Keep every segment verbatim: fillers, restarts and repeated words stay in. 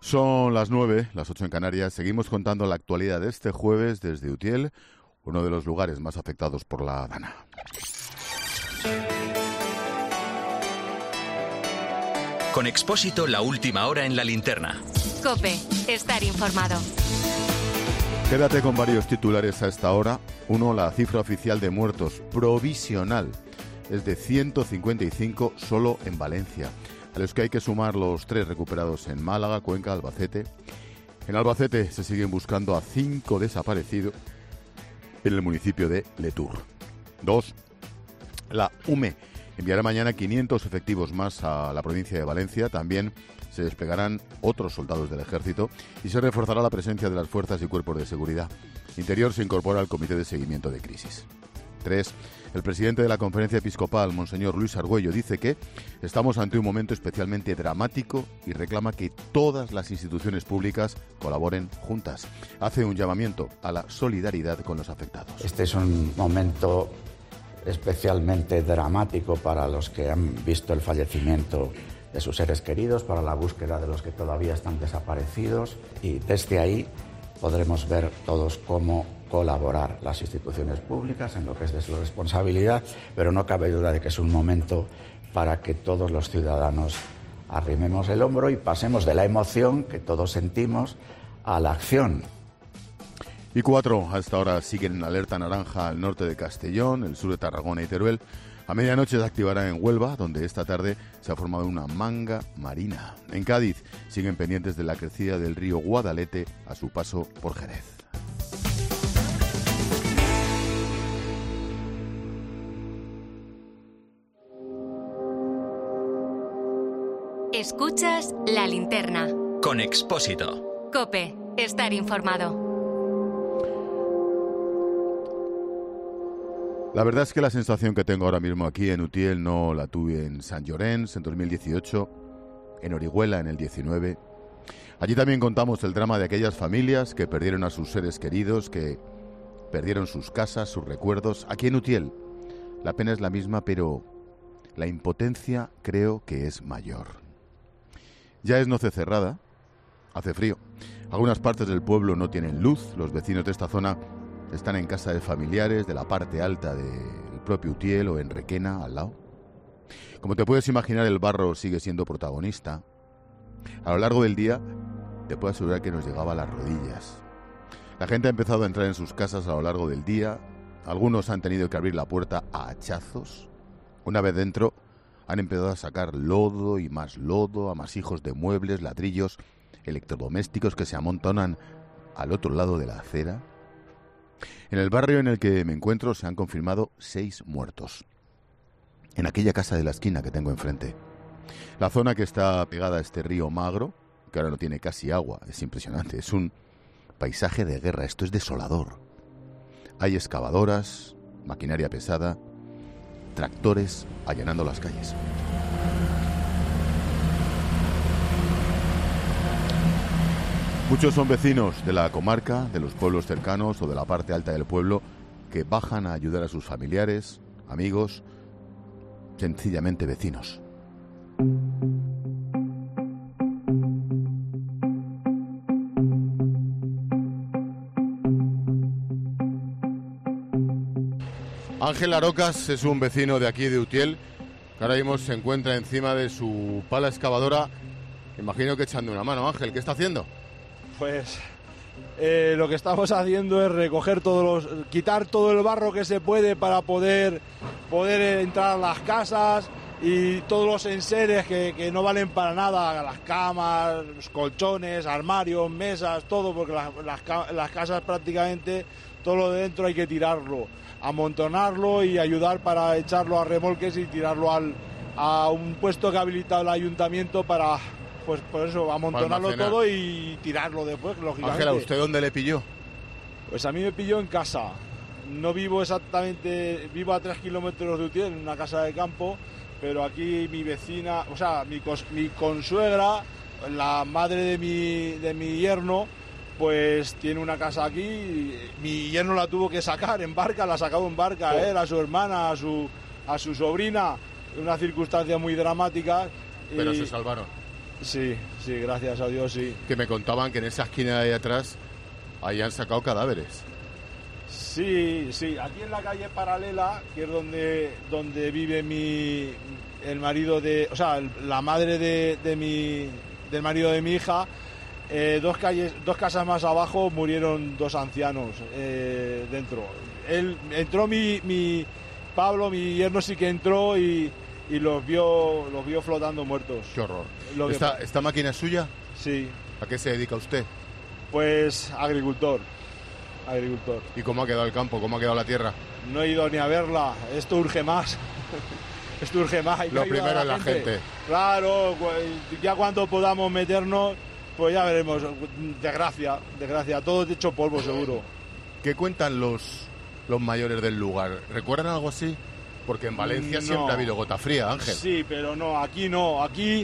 Son las nueve, las ocho en Canarias. Seguimos contando la actualidad de este jueves desde Utiel, uno de los lugares más afectados por la Dana. Con Expósito, la última hora en la linterna. COPE, estar informado. Quédate con varios titulares a esta hora. Uno, la cifra oficial de muertos provisional es de ciento cincuenta y cinco solo en Valencia, a los que hay que sumar los tres recuperados en Málaga, Cuenca, Albacete. En Albacete se siguen buscando a cinco desaparecidos en el municipio de Letur. Dos, la U M E enviará mañana quinientos efectivos más a la provincia de Valencia. También se desplegarán otros soldados del ejército y se reforzará la presencia de las fuerzas y cuerpos de seguridad. Interior se incorpora al Comité de Seguimiento de Crisis. Tres, el presidente de la Conferencia Episcopal, Monseñor Luis Argüello, dice que estamos ante un momento especialmente dramático y reclama que todas las instituciones públicas colaboren juntas. Hace un llamamiento a la solidaridad con los afectados. Este es un momento especialmente dramático para los que han visto el fallecimiento de sus seres queridos, para la búsqueda de los que todavía están desaparecidos, y desde ahí podremos ver todos cómo colaborar las instituciones públicas en lo que es de su responsabilidad, pero no cabe duda de que es un momento para que todos los ciudadanos arrimemos el hombro y pasemos de la emoción que todos sentimos a la acción. Y cuatro, a esta hora siguen en alerta naranja al norte de Castellón, el sur de Tarragona y Teruel. A medianoche se activará en Huelva, donde esta tarde se ha formado una manga marina. En Cádiz siguen pendientes de la crecida del río Guadalete a su paso por Jerez. Escuchas la linterna. Con Expósito. COPE, estar informado. La verdad es que la sensación que tengo ahora mismo aquí en Utiel no la tuve en Sant Llorenç en dos mil dieciocho, en Orihuela en el diecinueve. Allí también contamos el drama de aquellas familias que perdieron a sus seres queridos, que perdieron sus casas, sus recuerdos. Aquí en Utiel la pena es la misma, pero la impotencia creo que es mayor. Ya es noche cerrada, hace frío. Algunas partes del pueblo no tienen luz, los vecinos de esta zona están en casa de familiares de la parte alta del propio Utiel o en Requena, al lado. Como te puedes imaginar, el barro sigue siendo protagonista. A lo largo del día, te puedo asegurar que nos llegaba a las rodillas. La gente ha empezado a entrar en sus casas a lo largo del día. Algunos han tenido que abrir la puerta a hachazos. Una vez dentro, han empezado a sacar lodo y más lodo, amasijos de muebles, ladrillos, electrodomésticos que se amontonan al otro lado de la acera. En el barrio en el que me encuentro se han confirmado seis muertos. En aquella casa de la esquina que tengo enfrente. La zona que está pegada a este río Magro, que ahora no tiene casi agua, es impresionante. Es un paisaje de guerra, esto es desolador. Hay excavadoras, maquinaria pesada, tractores allanando las calles. Muchos son vecinos de la comarca, de los pueblos cercanos o de la parte alta del pueblo que bajan a ayudar a sus familiares, amigos, sencillamente vecinos. Ángel Arocas es un vecino de aquí de Utiel que ahora mismo se encuentra encima de su pala excavadora. Imagino que echando una mano. Ángel, ¿qué está haciendo? Pues eh, lo que estamos haciendo es recoger todos los, quitar todo el barro que se puede para poder, poder entrar a las casas y todos los enseres que, que no valen para nada, las camas, los colchones, armarios, mesas, todo, porque las, las, las casas prácticamente, todo lo de dentro hay que tirarlo, amontonarlo y ayudar para echarlo a remolques y tirarlo al, a un puesto que ha habilitado el ayuntamiento para... Pues por eso, amontonarlo todo y tirarlo después, lógicamente. Ángela, ¿usted dónde le pilló? Pues a mí me pilló en casa. No vivo exactamente, vivo a tres kilómetros de Utiel, en una casa de campo, pero aquí mi vecina, o sea, mi, cos, mi consuegra, la madre de mi, de mi yerno, pues tiene una casa aquí. Y mi yerno la tuvo que sacar en barca, la ha sacado en barca, oh. él, a su hermana, a su, a su sobrina, una circunstancia muy dramática. Pero y, se salvaron. Sí, sí, gracias a Dios, sí. Que me contaban que en esa esquina de ahí atrás ahí han sacado cadáveres. Sí, sí, aquí en la calle paralela, que es donde, donde vive mi el marido de, o sea, la madre de, de mi del marido de mi hija, eh, dos calles, dos casas más abajo murieron dos ancianos eh, dentro. Él entró mi, mi Pablo, mi yerno sí que entró y, y los vio los vio flotando muertos. Qué horror. Lo que ¿Esta, pa- ¿Esta máquina es suya? Sí, ¿A qué se dedica usted? pues agricultor, agricultor. ¿Y cómo ha quedado el campo? ¿Cómo ha quedado la tierra? No he ido ni a verla, esto urge más. Esto urge más. Hay que Lo ayudar primero a es la gente. Claro, cu- ya cuando podamos meternos, pues ya veremos. Desgracia, desgracia, todo hecho polvo seguro. ¿Qué cuentan los, los mayores del lugar? ¿Recuerdan algo así? Porque en Valencia No. siempre ha habido gota fría, Ángel. Sí, pero no, aquí no. Aquí,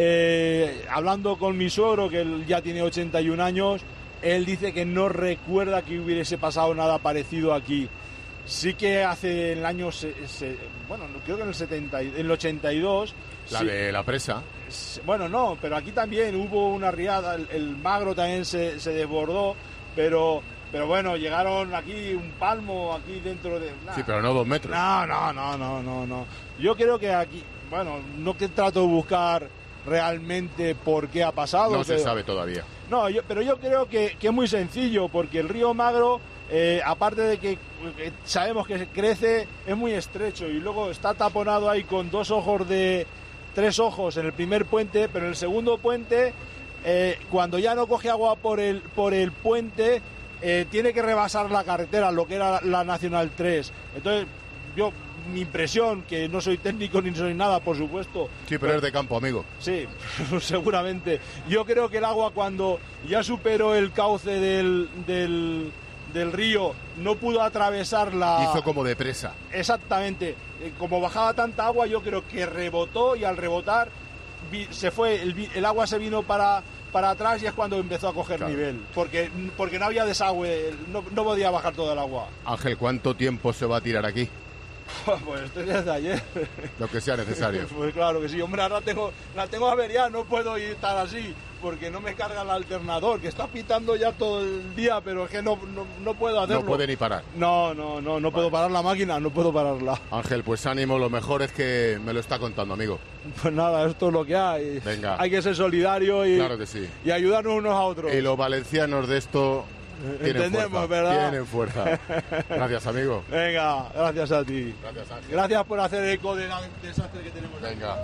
eh, hablando con mi suegro, que él ya tiene ochenta y un años, él dice que no recuerda que hubiese pasado nada parecido aquí. Sí que hace el año, se, se- bueno, creo que en el, setenta, y- en el ochenta y dos... La sí, de la presa. bueno, no, pero aquí también hubo una riada, el, el Magro también se, se desbordó, pero, pero bueno, llegaron aquí un palmo, aquí dentro de... nah. Sí, pero no dos metros. No, no, no, no, no, no. Yo creo que aquí, bueno, no que trato de buscar realmente por qué ha pasado. No se pero- sabe todavía. No, yo, pero yo creo que, que es muy sencillo, porque el río Magro, eh, aparte de que eh, sabemos que crece, es muy estrecho y luego está taponado ahí con dos ojos de... tres ojos en el primer puente, pero en el segundo puente, eh, cuando ya no coge agua por el, por el puente, eh, tiene que rebasar la carretera, lo que era la Nacional tres. Entonces, yo, mi impresión, que no soy técnico ni soy nada, por supuesto. Sí, pero es de campo, amigo. Sí, seguramente. Yo creo que el agua, cuando ya superó el cauce del, del, del río, no pudo atravesar la... Hizo como de presa. Exactamente. Eh, Como bajaba tanta agua, yo creo que rebotó y al rebotar vi- se fue, el, vi- el agua se vino para, para atrás y es cuando empezó a coger Claro. nivel. Porque, porque no había desagüe, no, no podía bajar todo el agua. Ángel, ¿cuánto tiempo se va a tirar aquí? Pues esto es desde ayer. Lo que sea necesario. Pues claro que sí, hombre, ahora tengo, la tengo averiada, no puedo ir estar así, porque no me carga el alternador, que está pitando ya todo el día, pero es que no, no, no puedo hacerlo. No puede ni parar. No, no, no, no puedo parar la máquina, no puedo pararla. Ángel, pues ánimo, lo mejor es que me lo está contando, amigo. Pues nada, esto es lo que hay. Venga. Hay que ser solidario y, Claro que sí. y ayudarnos unos a otros. Y los valencianos de esto tienen Entendemos, fuerza. ¿verdad? Tienen fuerza. Gracias, amigo. Venga, gracias a ti. Gracias, Ángel. Gracias por hacer eco del desastre que tenemos aquí. Venga.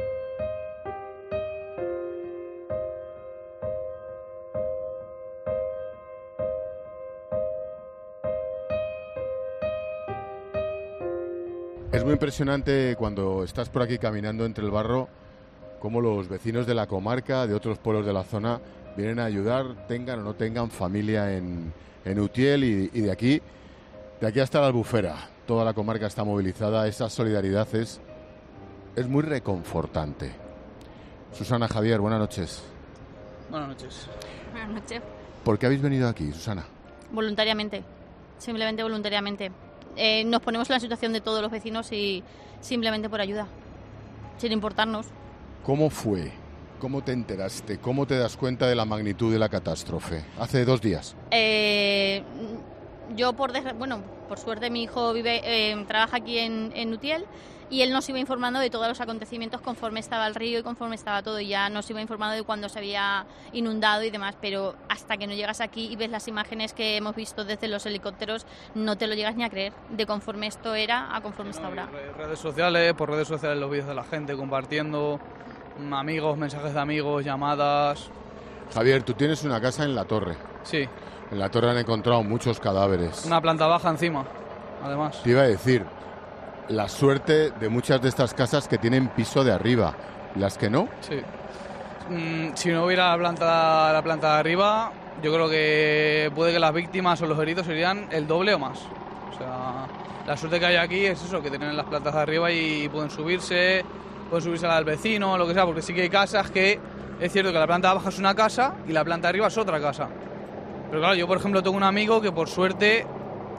Es muy impresionante cuando estás por aquí caminando entre el barro, cómo los vecinos de la comarca, de otros pueblos de la zona, vienen a ayudar, tengan o no tengan familia en, en Utiel y, y de aquí, de aquí hasta la Albufera. Toda la comarca está movilizada, esa solidaridad es, es muy reconfortante. Susana, Javier, buenas noches. Buenas noches. Buenas noches. ¿Por qué habéis venido aquí, Susana? Voluntariamente, simplemente voluntariamente. Eh, nos ponemos en la situación de todos los vecinos y simplemente por ayuda, sin importarnos. ¿Cómo fue? ¿Cómo te enteraste? ¿Cómo te das cuenta de la magnitud de la catástrofe? Hace dos días. Eh, yo, por desgra- bueno, por suerte mi hijo vive, eh, trabaja aquí en, en Utiel y él nos iba informando de todos los acontecimientos conforme estaba el río y conforme estaba todo. Y ya nos iba informando de cuando se había inundado y demás, pero hasta que no llegas aquí y ves las imágenes que hemos visto desde los helicópteros, no te lo llegas ni a creer de conforme esto era a conforme está ahora. Re- Redes sociales, por redes sociales los vídeos de la gente compartiendo, mm, amigos, mensajes de amigos, llamadas. Javier, tú tienes una casa en La Torre. Sí, En La Torre han encontrado muchos cadáveres. una planta baja encima, además. Te iba a decir, la suerte de muchas de estas casas que tienen piso de arriba, las que no, Sí. Mm, si no hubiera la planta, la planta de arriba, yo creo que puede que las víctimas o los heridos serían el doble o más. O sea, la suerte que hay aquí es eso, que tienen las plantas de arriba y pueden subirse, pueden subirse al vecino, lo que sea, porque sí que hay casas que es cierto que la planta baja es una casa y la planta de arriba es otra casa. Pero claro, yo por ejemplo tengo un amigo que por suerte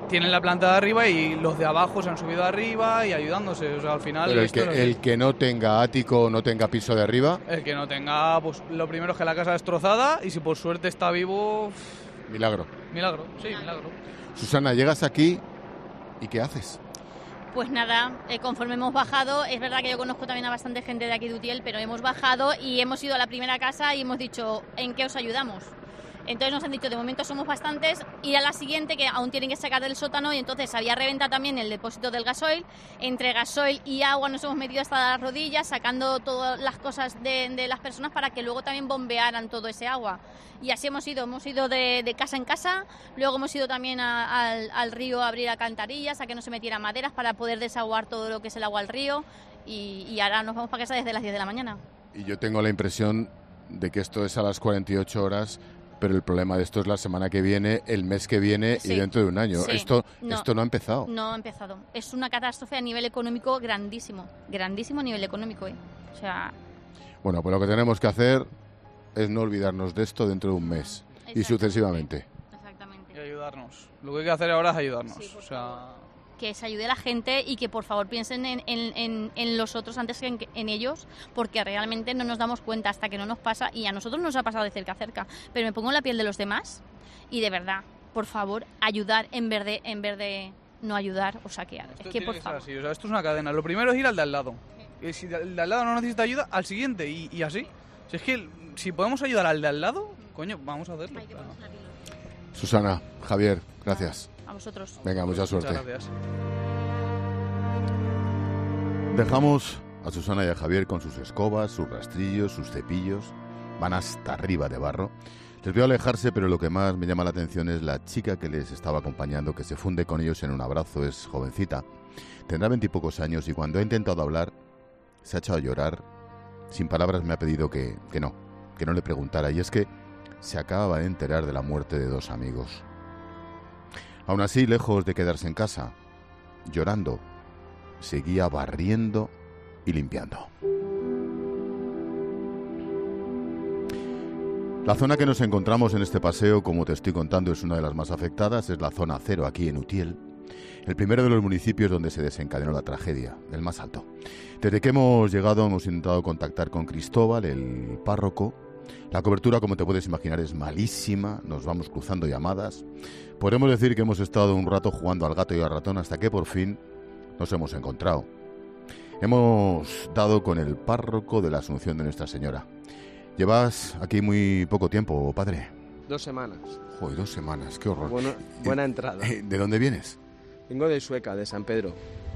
tienen la planta de arriba y los de abajo se han subido arriba y ayudándose. O sea, al final... Pero el esto que, no es- el que no tenga ático, no tenga piso de arriba, el que no tenga, pues lo primero es que la casa destrozada y si por suerte está vivo, milagro. milagro, sí, milagro. Susana, llegas aquí y ¿qué haces? Pues nada, eh, conforme hemos bajado, es verdad que yo conozco también a bastante gente de aquí de Utiel, pero hemos bajado y hemos ido a la primera casa y hemos dicho, ¿en qué os ayudamos? Entonces nos han dicho, de momento somos bastantes, ir a la siguiente, que aún tienen que sacar del sótano, y entonces había reventado también el depósito del gasoil. Entre gasoil y agua nos hemos metido hasta las rodillas, sacando todas las cosas de, de las personas para que luego también bombearan todo ese agua. Y así hemos ido, hemos ido de, de casa en casa, luego hemos ido también a- al, al río a abrir alcantarillas, a que no se metieran maderas para poder desaguar todo lo que es el agua al río, y, y ahora nos vamos para casa desde las diez de la mañana. Y yo tengo la impresión de que esto es a las cuarenta y ocho horas, pero el problema de esto es la semana que viene, el mes que viene Sí. y dentro de un año. Sí. Esto, No. esto no ha empezado. No ha empezado. Es una catástrofe a nivel económico grandísimo. Grandísimo a nivel económico, ¿eh? O sea, Bueno, pues lo que tenemos que hacer es no olvidarnos de esto dentro de un mes y Exactamente. sucesivamente. Y exactamente. ayudarnos. Lo que hay que hacer ahora es ayudarnos. Sí, por o sea, Que se ayude a la gente y que por favor piensen en, en- en- en los otros antes que en, en ellos, porque realmente no nos damos cuenta hasta que no nos pasa, y a nosotros nos ha pasado de cerca a cerca. Pero me pongo en la piel de los demás y de verdad, por favor, ayudar en vez de, en vez de no ayudar o saquear. esto Es que tiene por ser favor. así, o sea, esto es una cadena. Lo primero es ir al de al lado. Y si el de al lado no necesita ayuda, al siguiente y, y así. Si es que el- si podemos ayudar al de al lado, coño, vamos a hacerlo. Hay que O sea, ponerse la piel. Susana, Javier, gracias. A vosotros. Venga, mucha suerte. muchas gracias. Dejamos a Susana y a Javier con sus escobas, sus rastrillos, sus cepillos. Van hasta arriba de barro. Les veo alejarse, pero lo que más me llama la atención es la chica que les estaba acompañando, que se funde con ellos en un abrazo. Es jovencita. Tendrá veintipocos años y cuando ha intentado hablar, se ha echado a llorar. Sin palabras me ha pedido que, que no, que no le preguntara. Y es que se acaba de enterar de la muerte de dos amigos. Aún así, lejos de quedarse en casa, llorando, seguía barriendo y limpiando. La zona que nos encontramos en este paseo, como te estoy contando, es una de las más afectadas. Es la zona cero aquí en Utiel, el primero de los municipios donde se desencadenó la tragedia, el más alto. Desde que hemos llegado hemos intentado contactar con Cristóbal, el párroco. La cobertura, como te puedes imaginar, es malísima. Nos vamos cruzando llamadas. Podemos decir que hemos estado un rato jugando al gato y al ratón hasta que por fin nos hemos encontrado. Hemos dado con el párroco de la Asunción de Nuestra Señora. Llevas aquí muy poco tiempo, padre. Dos semanas. Joder, dos semanas, qué horror. Bueno, buena entrada. Eh, ¿De dónde vienes? Vengo de Sueca, de San Pedro.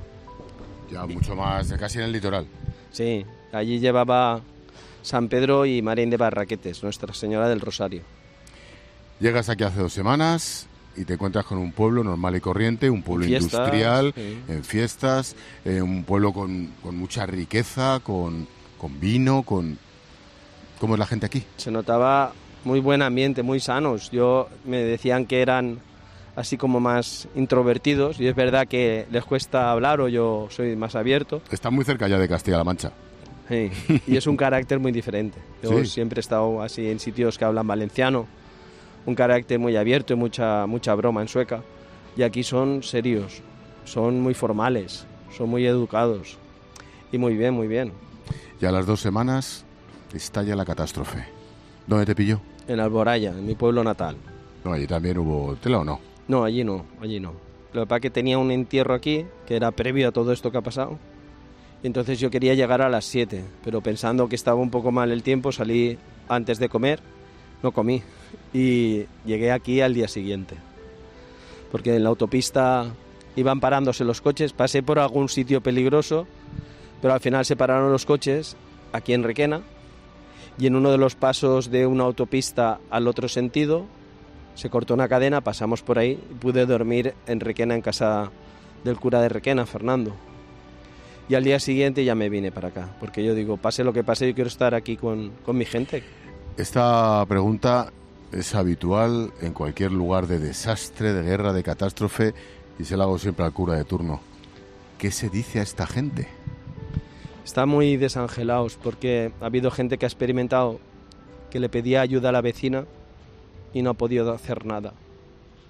Ya mucho más, casi en el litoral. Sí, allí llevaba San Pedro y Marín de Barraquetes, Nuestra Señora del Rosario. Llegas aquí hace dos semanas y te encuentras con un pueblo normal y corriente, un pueblo Fiestas, industrial, sí. en fiestas, eh, un pueblo con, con mucha riqueza, con, con vino, con... ¿Cómo es la gente aquí? Se notaba muy buen ambiente, muy sanos. Yo me decían que eran así como más introvertidos y es verdad que les cuesta hablar o yo soy más abierto. Está muy cerca ya de Castilla-La Mancha. Sí, y es un carácter muy diferente. Yo Sí. siempre he estado así en sitios que hablan valenciano, un carácter muy abierto y mucha, mucha broma en sueca. Y aquí son serios, son muy formales, son muy educados. Y muy bien, muy bien. Y a las dos semanas estalla la catástrofe. ¿Dónde te pilló? En Alboraya, en mi pueblo natal. No, allí también hubo tela o no. No, allí no, allí no. Lo que pasa es que tenía un entierro aquí, que era previo a todo esto que ha pasado. Y entonces yo quería llegar a las siete, pero pensando que estaba un poco mal el tiempo, salí antes de comer, no comí. Y llegué aquí al día siguiente. Porque en la autopista iban parándose los coches, pasé por algún sitio peligroso, pero al final se pararon los coches aquí en Requena. Y en uno de los pasos de una autopista al otro sentido, se cortó una cadena, pasamos por ahí y pude dormir en Requena, en casa del cura de Requena, Fernando. Y al día siguiente ya me vine para acá, porque yo digo, pase lo que pase, yo quiero estar aquí con, con mi gente. Esta pregunta es habitual en cualquier lugar de desastre, de guerra, de catástrofe, y se la hago siempre al cura de turno. ¿Qué se dice a esta gente? Están muy desangelados porque ha habido gente que ha experimentado que le pedía ayuda a la vecina y no ha podido hacer nada.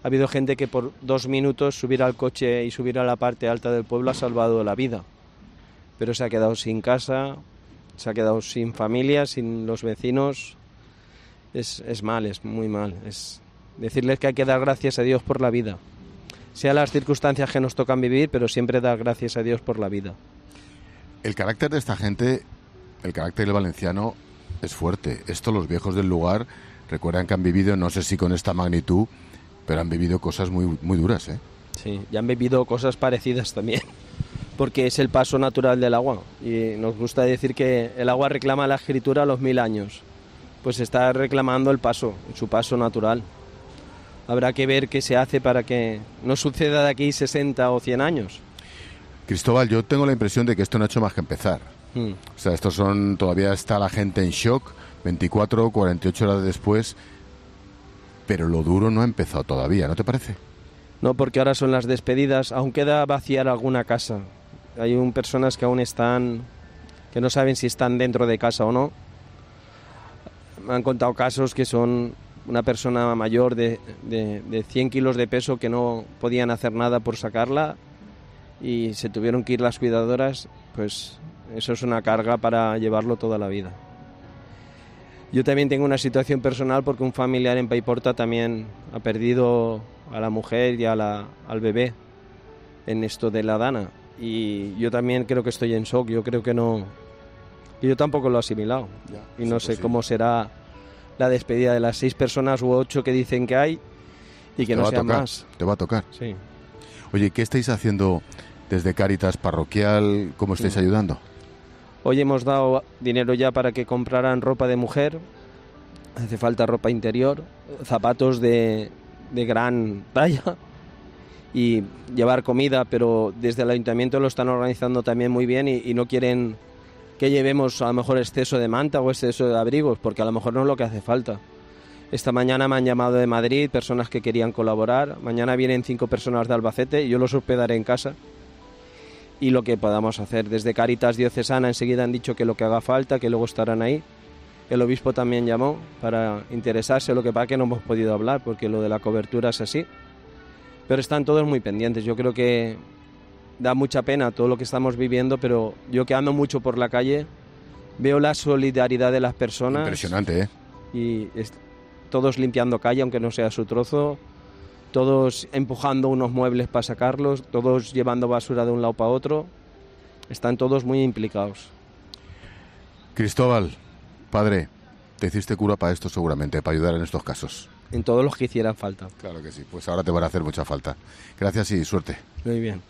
Ha habido gente que por dos minutos subir al coche y subir a la parte alta del pueblo ha salvado la vida. Pero se ha quedado sin casa, se ha quedado sin familia, sin los vecinos. Es, es mal, es muy mal. Es decirles que hay que dar gracias a Dios por la vida. Sean las circunstancias que nos tocan vivir, pero siempre dar gracias a Dios por la vida. El carácter de esta gente, el carácter del valenciano, es fuerte. Esto los viejos del lugar recuerdan que han vivido, no sé si con esta magnitud, pero han vivido cosas muy, muy duras, ¿eh? Sí, y han vivido cosas parecidas también, porque es el paso natural del agua. Y nos gusta decir que el agua reclama la escritura a los mil años. Pues está reclamando el paso, su paso natural. Habrá que ver qué se hace para que no suceda de aquí sesenta o cien años. Cristóbal, yo tengo la impresión de que esto no ha hecho más que empezar. Mm. O sea, estos son, todavía está la gente en shock, veinticuatro, cuarenta y ocho horas después, pero lo duro no ha empezado todavía, ¿no te parece? No, porque ahora son las despedidas, aún queda vaciar alguna casa. Hay un, personas que aún están, que no saben si están dentro de casa o no. Me han contado casos que son una persona mayor de, de, de cien kilos de peso que no podían hacer nada por sacarla y se tuvieron que ir las cuidadoras, pues eso es una carga para llevarlo toda la vida. Yo también tengo una situación personal porque un familiar en Paiporta también ha perdido a la mujer y a la, al bebé en esto de la Dana. Y yo también creo que estoy en shock, yo creo que no... Yo tampoco lo he asimilado. Ya, y no sé cómo será la despedida de las seis personas u ocho que dicen que hay y que no sean más. Te va a tocar. Sí. Oye, ¿qué estáis haciendo desde Cáritas Parroquial? ¿Cómo estáis sí. ayudando? Hoy hemos dado dinero ya para que compraran ropa de mujer, hace falta ropa interior, zapatos de, de gran talla y llevar comida, pero desde el ayuntamiento lo están organizando también muy bien y, y no quieren que llevemos a lo mejor exceso de manta o exceso de abrigos, porque a lo mejor no es lo que hace falta. Esta mañana me han llamado de Madrid personas que querían colaborar, mañana vienen cinco personas de Albacete y yo los hospedaré en casa. Y lo que podamos hacer. Desde Cáritas Diocesana enseguida han dicho que lo que haga falta, que luego estarán ahí. El obispo también llamó para interesarse, lo que pasa que no hemos podido hablar porque lo de la cobertura es así. Pero están todos muy pendientes. Yo creo que da mucha pena todo lo que estamos viviendo, pero yo que ando mucho por la calle veo la solidaridad de las personas. Impresionante, ¿eh? Y es, todos limpiando calle, aunque no sea su trozo. Todos empujando unos muebles para sacarlos, todos llevando basura de un lado para otro. Están todos muy implicados. Cristóbal, padre, te hiciste cura para esto seguramente, para ayudar en estos casos. En todos los que hicieran falta. Claro que sí, pues ahora te van a hacer mucha falta. Gracias y suerte. Muy bien.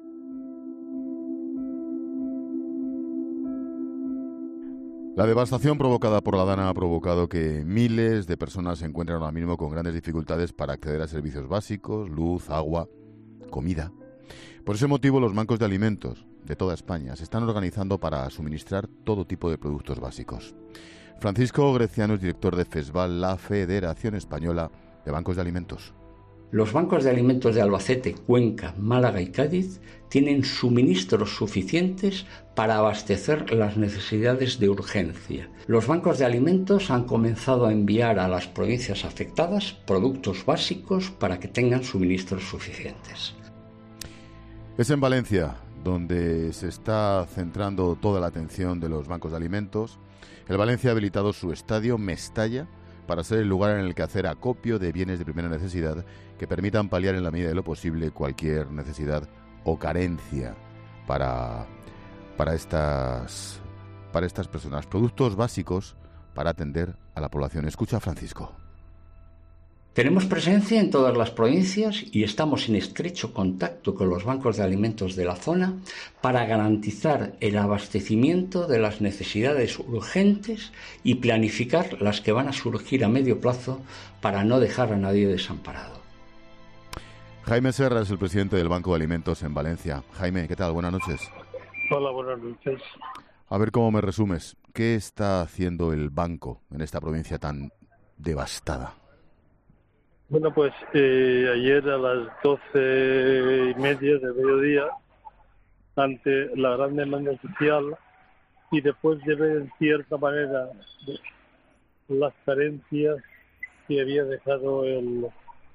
La devastación provocada por la Dana ha provocado que miles de personas se encuentren ahora mismo con grandes dificultades para acceder a servicios básicos, luz, agua, comida. Por ese motivo, los bancos de alimentos de toda España se están organizando para suministrar todo tipo de productos básicos. Francisco Greciano es director de FESVAL, la Federación Española de Bancos de Alimentos. Los bancos de alimentos de Albacete, Cuenca, Málaga y Cádiz tienen suministros suficientes para abastecer las necesidades de urgencia. Los bancos de alimentos han comenzado a enviar a las provincias afectadas productos básicos para que tengan suministros suficientes. Es en Valencia donde se está centrando toda la atención de los bancos de alimentos. El Valencia ha habilitado su estadio Mestalla para ser el lugar en el que hacer acopio de bienes de primera necesidad que permitan paliar en la medida de lo posible cualquier necesidad o carencia para, para, estas, para estas personas. Productos básicos para atender a la población. Escucha a Francisco. Tenemos presencia en todas las provincias y estamos en estrecho contacto con los bancos de alimentos de la zona para garantizar el abastecimiento de las necesidades urgentes y planificar las que van a surgir a medio plazo para no dejar a nadie desamparado. Jaime Serra es el presidente del Banco de Alimentos en Valencia. Jaime, ¿qué tal? Buenas noches. Hola, buenas noches. A ver cómo me resumes. ¿Qué está haciendo el banco en esta provincia tan devastada? Bueno, pues eh, ayer a las doce y media del mediodía, ante la gran demanda social y después de ver en cierta manera las carencias que había dejado el,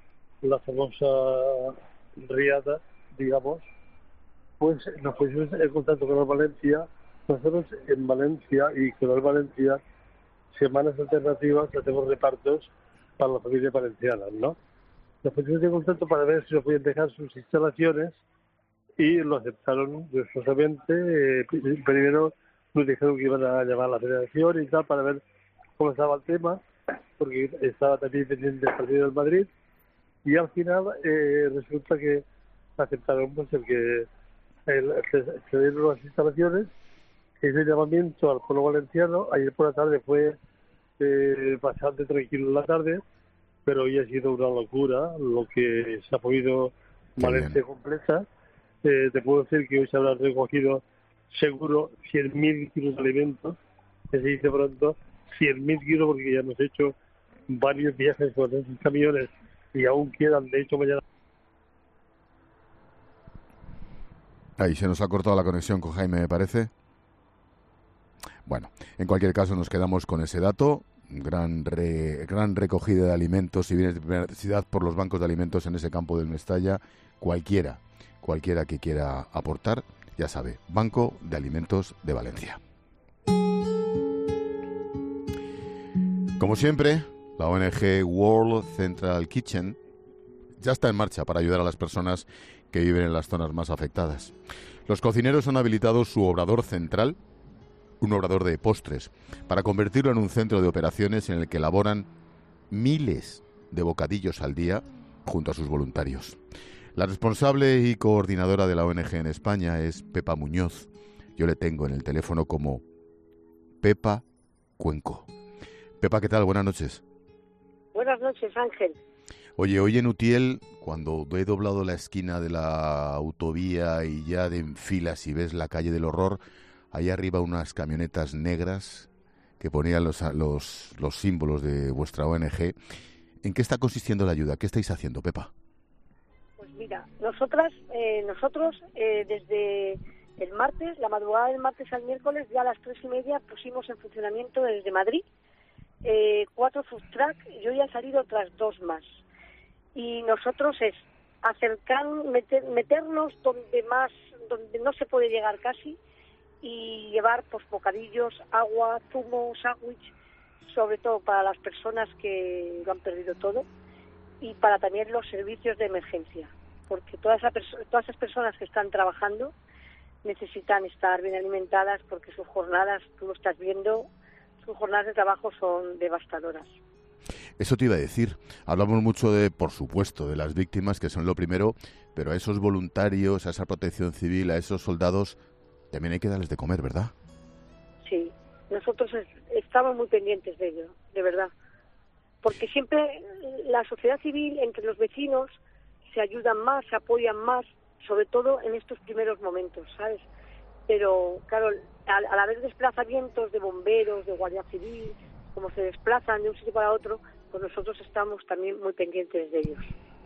la famosa riada, digamos, pues nos pusimos en contacto con el Valencia. Nosotros en Valencia y con el Valencia, semanas alternativas, hacemos repartos para las familias valencianas, ¿no? Nos pusimos en contacto para ver si nos podían dejar sus instalaciones y lo aceptaron gustosamente. Eh, primero nos dijeron que iban a llamar a la federación y tal para ver cómo estaba el tema, porque estaba también pendiente del partido del Madrid, y al final eh, resulta que aceptaron pues el que el, se, se dieron las instalaciones. Ese llamamiento al pueblo valenciano ayer por la tarde fue eh, bastante tranquilo en la tarde, pero hoy ha sido una locura lo que se ha podido Valencia completa. Eh, te puedo decir que hoy se habrá recogido seguro cien mil kilos de alimentos, que se dice pronto, cien mil kilos, porque ya hemos hecho varios viajes con esos camiones y aún quedan, de hecho mañana. Ahí se nos ha cortado la conexión con Jaime, me parece. Bueno, en cualquier caso nos quedamos con ese dato. Gran, re, gran recogida de alimentos y bienes de primera necesidad por los bancos de alimentos en ese campo del Mestalla. Cualquiera, cualquiera que quiera aportar, ya sabe, Banco de Alimentos de Valencia. Como siempre, la O N G World Central Kitchen ya está en marcha para ayudar a las personas que viven en las zonas más afectadas. Los cocineros han habilitado su obrador central, un obrador de postres, para convertirlo en un centro de operaciones en el que elaboran miles de bocadillos al día junto a sus voluntarios. La responsable y coordinadora de la O N G en España es Pepa Muñoz. Yo le tengo en el teléfono como Pepa Cuenco. Pepa, ¿qué tal? Buenas noches. Buenas noches, Ángel. Oye, hoy en Utiel, cuando he doblado la esquina de la autovía y ya de en filas y ves la calle del horror, ahí arriba unas camionetas negras que ponían los, los, los símbolos de vuestra O N G. ¿En qué está consistiendo la ayuda? ¿Qué estáis haciendo, Pepa? Pues mira, nosotras, eh, nosotros eh, desde el martes, la madrugada del martes al miércoles, ya a las tres y media pusimos en funcionamiento desde Madrid eh, cuatro food truck, y hoy han salido otras dos más. Y nosotros es acercar, meter, meternos donde más, donde no se puede llegar casi, y llevar pues bocadillos, agua, zumo, sándwich, sobre todo para las personas que lo han perdido todo, y para también los servicios de emergencia, porque todas esa perso- todas esas personas que están trabajando necesitan estar bien alimentadas, porque sus jornadas, tú lo estás viendo, sus jornadas de trabajo son devastadoras. Eso te iba a decir. Hablamos mucho de, por supuesto, de las víctimas, que son lo primero, pero a esos voluntarios, a esa protección civil, a esos soldados, también hay que darles de comer, ¿verdad? Sí, nosotros es, estamos muy pendientes de ello, de verdad. Porque siempre la sociedad civil, entre los vecinos, se ayudan más, se apoyan más, sobre todo en estos primeros momentos, ¿sabes? Pero, claro, al, al haber desplazamientos de bomberos, de guardia civil, como se desplazan de un sitio para otro, pues nosotros estamos también muy pendientes de ellos.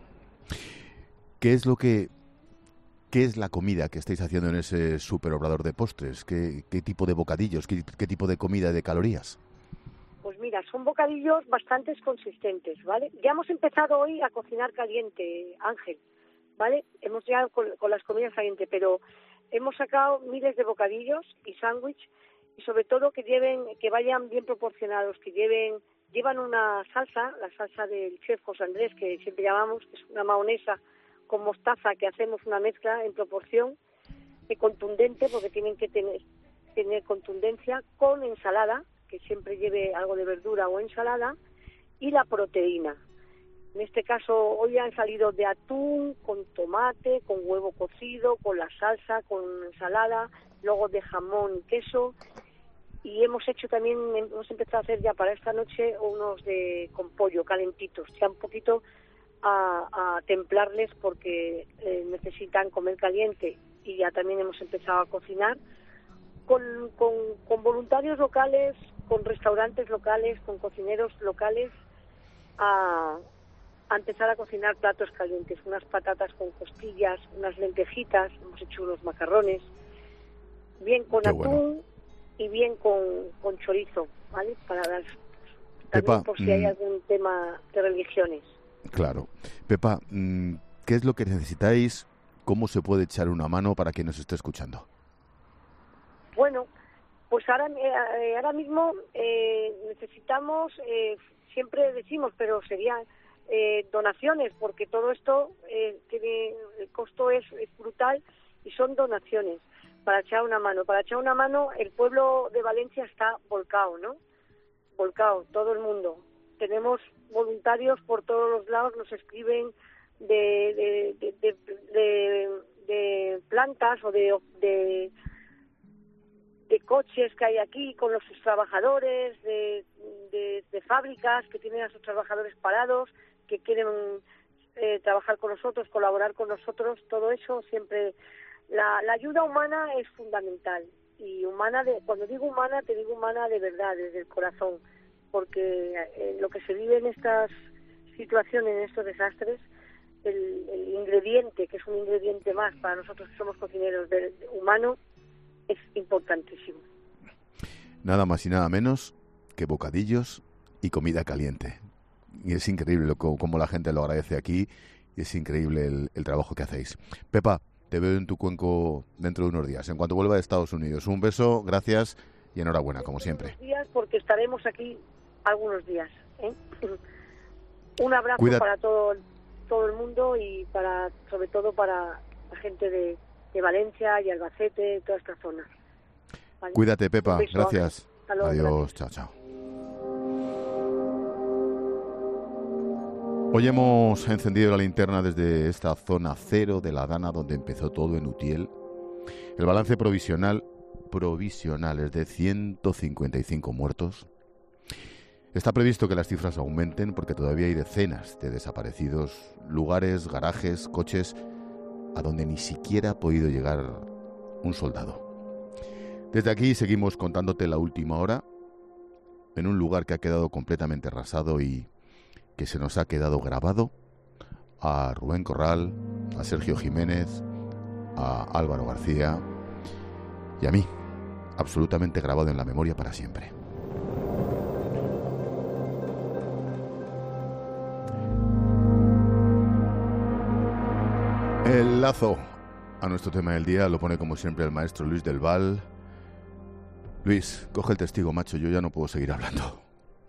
¿Qué es lo que, qué es la comida que estáis haciendo en ese superobrador de postres? ¿Qué, qué tipo de bocadillos? ¿Qué, qué tipo de comida de calorías? Pues mira, son bocadillos bastante consistentes, ¿vale? Ya hemos empezado hoy a cocinar caliente, Ángel, ¿vale? Hemos llegado con, con las comidas calientes, pero hemos sacado miles de bocadillos y sándwich, y sobre todo que lleven, que vayan bien proporcionados, que lleven, llevan una salsa, la salsa del chef José Andrés, que siempre llamamos, que es una mahonesa con mostaza, que hacemos una mezcla en proporción eh, contundente, porque tienen que tener, tener contundencia, con ensalada, que siempre lleve algo de verdura o ensalada, y la proteína. En este caso, hoy han salido de atún, con tomate, con huevo cocido, con la salsa, con ensalada, luego de jamón y queso, y hemos hecho también, hemos empezado a hacer ya para esta noche unos de con pollo calentitos, ya un poquito a, a templarles porque eh, necesitan comer caliente, y ya también hemos empezado a cocinar con, con, con voluntarios locales, con restaurantes locales, con cocineros locales, a, a empezar a cocinar platos calientes, unas patatas con costillas, unas lentejitas, hemos hecho unos macarrones, bien con Qué atún bueno. y bien con, con chorizo, ¿vale? Para dar, también Pepa, por si hay mm, algún tema de religiones. Claro. Pepa, ¿qué es lo que necesitáis? ¿Cómo se puede echar una mano para quien nos esté escuchando? Bueno, pues ahora, eh, ahora mismo eh, necesitamos, eh, siempre decimos, pero serían eh, donaciones, porque todo esto eh, tiene, el costo es, es brutal y son donaciones para echar una mano. Para echar una mano, el pueblo de Valencia está volcado, ¿no? Volcado, todo el mundo. Tenemos voluntarios por todos los lados, nos escriben de, de, de, de, de, de plantas o de, de, de coches que hay aquí con los sus trabajadores, de, de, de fábricas que tienen a sus trabajadores parados, que quieren eh, trabajar con nosotros, colaborar con nosotros, todo eso siempre. La, la ayuda humana es fundamental, y humana, de, cuando digo humana, te digo humana de verdad, desde el corazón, porque en lo que se vive en estas situaciones, en estos desastres, el, el ingrediente, que es un ingrediente más para nosotros que somos cocineros, de, de humano, es importantísimo. Nada más y nada menos que bocadillos y comida caliente. Y es increíble cómo la gente lo agradece aquí, y es increíble el, el trabajo que hacéis. Pepa, te veo en tu cuenco dentro de unos días, en cuanto vuelva de Estados Unidos. Un beso, gracias y enhorabuena, como siempre. Unos días, porque estaremos aquí algunos días, ¿eh? Un abrazo Cuida... para todo, todo el mundo, y para, sobre todo para la gente de, de Valencia y Albacete, toda esta zona. ¿Vale? Cuídate, Pepa, beso, gracias. luego, Adiós, gracias. chao, chao. Hoy hemos encendido la linterna desde esta zona cero de la Dana, donde empezó todo en Utiel. El balance provisional, provisional es de ciento cincuenta y cinco muertos. Está previsto que las cifras aumenten porque todavía hay decenas de desaparecidos, lugares, garajes, coches, a donde ni siquiera ha podido llegar un soldado. Desde aquí seguimos contándote la última hora en un lugar que ha quedado completamente arrasado y que se nos ha quedado grabado, a Rubén Corral, a Sergio Jiménez, a Álvaro García y a mí, absolutamente grabado en la memoria para siempre. El lazo a nuestro tema del día lo pone como siempre el maestro Luis del Val. Luis, coge el testigo, macho, yo ya no puedo seguir hablando.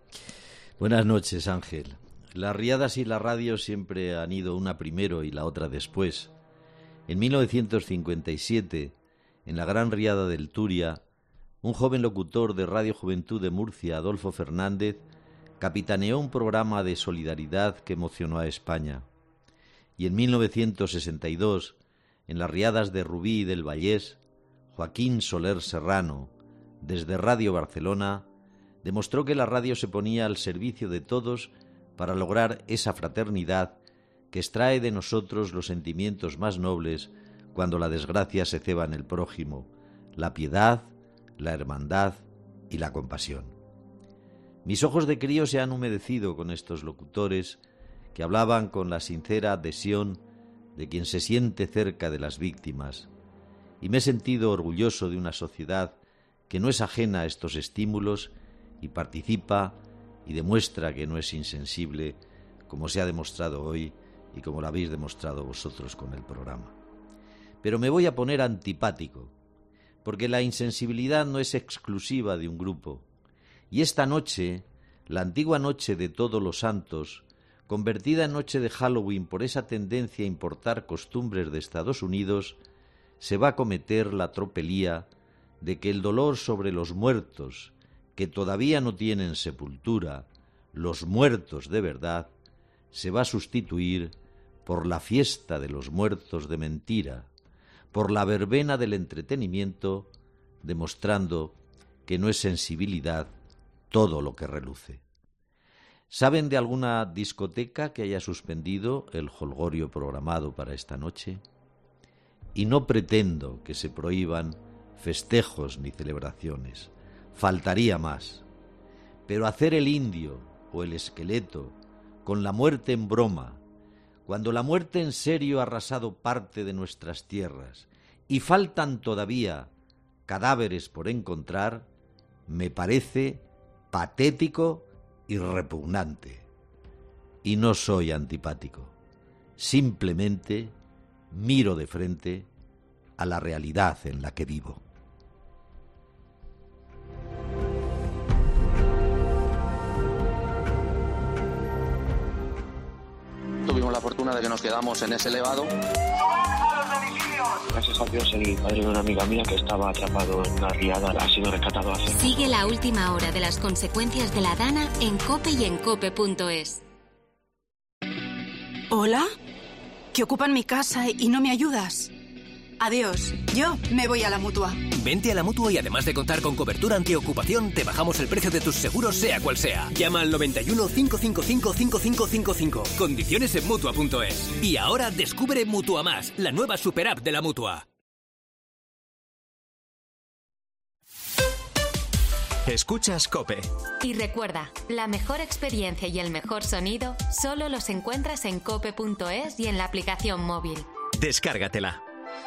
Buenas noches, Ángel. Las riadas y la radio siempre han ido una primero y la otra después. En mil novecientos cincuenta y siete, en la gran riada del Turia, un joven locutor de Radio Juventud de Murcia, Adolfo Fernández, capitaneó un programa de solidaridad que emocionó a España. Y en mil novecientos sesenta y dos, en las riadas de Rubí y del Vallés, Joaquín Soler Serrano, desde Radio Barcelona, demostró que la radio se ponía al servicio de todos para lograr esa fraternidad que extrae de nosotros los sentimientos más nobles cuando la desgracia se ceba en el prójimo, la piedad, la hermandad y la compasión. Mis ojos de crío se han humedecido con estos locutores que hablaban con la sincera adhesión de quien se siente cerca de las víctimas, y me he sentido orgulloso de una sociedad que no es ajena a estos estímulos y participa y demuestra que no es insensible, como se ha demostrado hoy y como lo habéis demostrado vosotros con el programa. Pero me voy a poner antipático, porque la insensibilidad no es exclusiva de un grupo, y esta noche, la antigua noche de Todos los Santos, convertida en noche de Halloween por esa tendencia a importar costumbres de Estados Unidos, se va a cometer la tropelía de que el dolor sobre los muertos, que todavía no tienen sepultura, los muertos de verdad, se va a sustituir por la fiesta de los muertos de mentira, por la verbena del entretenimiento, demostrando que no es sensibilidad todo lo que reluce. ¿Saben de alguna discoteca que haya suspendido el jolgorio programado para esta noche? Y no pretendo que se prohíban festejos ni celebraciones, faltaría más. Pero hacer el indio o el esqueleto con la muerte en broma, cuando la muerte en serio ha arrasado parte de nuestras tierras y faltan todavía cadáveres por encontrar, me parece patético y repugnante. y no soy antipático. Simplemente miro de frente a la realidad en la que vivo. Tuvimos la fortuna de que nos quedamos en ese elevado. Gracias a Dios, el padre de una amiga mía que estaba atrapado en una riada ha sido rescatado hace. Sigue la última hora de las consecuencias de la Dana en COPE y en cope punto es. ¿Hola? Que ocupan mi casa y no me ayudas. Adiós, yo me voy a la Mutua. Vente a la Mutua y además de contar con cobertura antiocupación, te bajamos el precio de tus seguros sea cual sea. Llama al noventa y uno, cinco cinco cinco, cinco cinco cinco cinco. Condiciones en Mutua punto es. Y ahora descubre Mutua Más, la nueva super app de la Mutua. Escuchas COPE. Y recuerda, la mejor experiencia y el mejor sonido solo los encuentras en cope punto es y en la aplicación móvil. Descárgatela.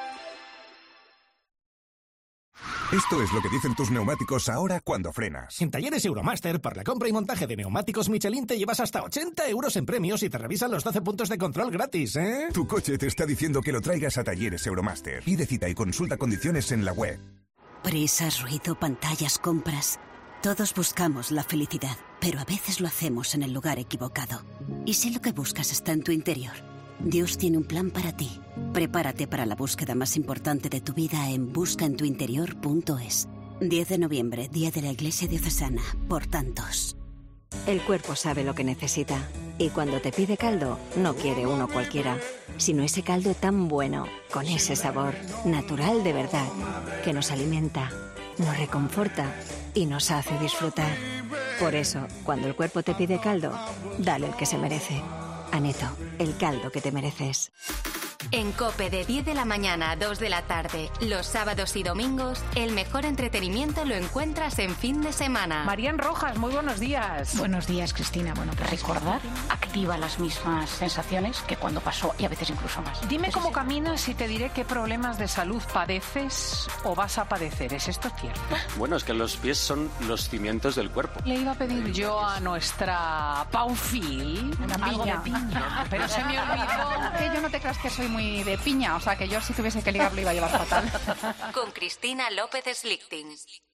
Esto es lo que dicen tus neumáticos ahora cuando frenas. En Talleres Euromaster, por la compra y montaje de neumáticos Michelin te llevas hasta ochenta euros en premios y te revisan los doce puntos de control gratis, ¿eh? Tu coche te está diciendo que lo traigas a Talleres Euromaster. Pide cita y consulta condiciones en la web. Prisas, ruido, pantallas, compras. Todos buscamos la felicidad, pero a veces lo hacemos en el lugar equivocado. Y si lo que buscas está en tu interior, Dios tiene un plan para ti. Prepárate para la búsqueda más importante de tu vida en busca en tu interior punto es. diez de noviembre, Día de la Iglesia Diocesana, por tantos. El cuerpo sabe lo que necesita. Y cuando te pide caldo, no quiere uno cualquiera, sino ese caldo tan bueno, con ese sabor, natural de verdad, que nos alimenta, nos reconforta y nos hace disfrutar. Por eso, cuando el cuerpo te pide caldo, dale el que se merece. Aneto, el caldo que te mereces. En COPE de diez de la mañana a dos de la tarde, los sábados y domingos, el mejor entretenimiento lo encuentras en fin de semana. Marían Rojas, muy buenos días. Buenos días, Cristina. Bueno, pues recordar activa las mismas sensaciones que cuando pasó y a veces incluso más. Dime Eso cómo sí. caminas y te diré qué problemas de salud padeces o vas a padecer. ¿Es esto cierto? Bueno, es que los pies son los cimientos del cuerpo. Le iba a pedir yo a nuestra Paufil algo de piña, pero se me olvidó. Que yo no te creas que soy muy de piña, o sea que yo si tuviese que ligar lo iba a llevar fatal. Con Cristina López Slichting.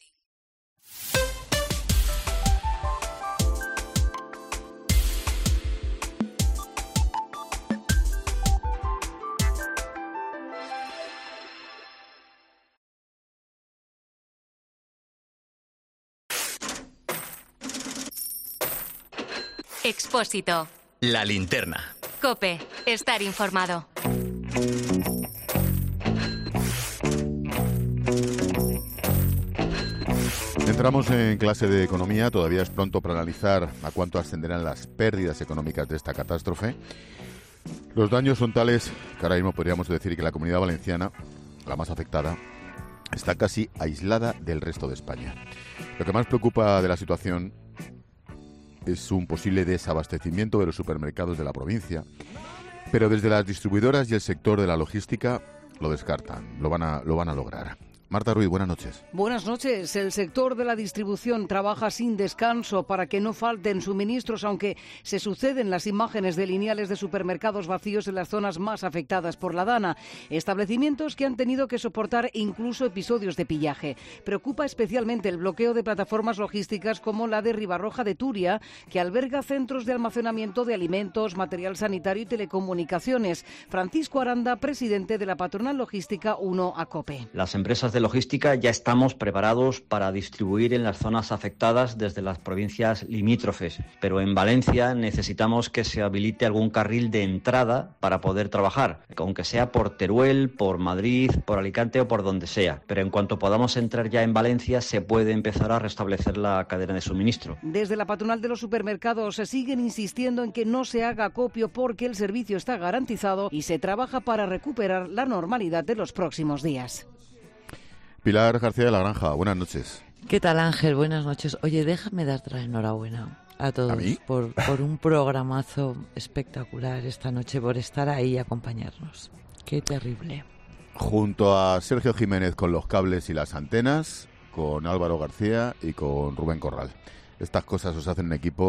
Expósito. La linterna. COPE. Estar informado. Entramos en clase de economía. Todavía es pronto para analizar a cuánto ascenderán las pérdidas económicas de esta catástrofe. Los daños son tales que ahora mismo podríamos decir que la Comunidad Valenciana, la más afectada, está casi aislada del resto de España. Lo que más preocupa de la situación es un posible desabastecimiento de los supermercados de la provincia, pero desde las distribuidoras y el sector de la logística lo descartan, lo van a, lo van a lograr. Marta Ruiz, buenas noches. Buenas noches. El sector de la distribución trabaja sin descanso para que no falten suministros, aunque se suceden las imágenes de lineales de supermercados vacíos en las zonas más afectadas por la Dana. Establecimientos que han tenido que soportar incluso episodios de pillaje. Preocupa especialmente el bloqueo de plataformas logísticas como la de Ribarroja de Turia, que alberga centros de almacenamiento de alimentos, material sanitario y telecomunicaciones. Francisco Aranda, presidente de la patronal logística uno A COPE. Las empresas de logística ya estamos preparados para distribuir en las zonas afectadas desde las provincias limítrofes, pero en Valencia necesitamos que se habilite algún carril de entrada para poder trabajar, aunque sea por Teruel, por Madrid, por Alicante o por donde sea. Pero en cuanto podamos entrar ya en Valencia se puede empezar a restablecer la cadena de suministro. Desde la patronal de los supermercados se siguen insistiendo en que no se haga acopio porque el servicio está garantizado y se trabaja para recuperar la normalidad de los próximos días. Pilar García de la Granja, buenas noches. ¿Qué tal, Ángel? Buenas noches. Oye, déjame darte la enhorabuena a todos ¿A mí? por, por un programazo espectacular esta noche, por estar ahí y acompañarnos. Qué terrible. Junto a Sergio Jiménez con los cables y las antenas, con Álvaro García y con Rubén Corral. Estas cosas os hacen un equipo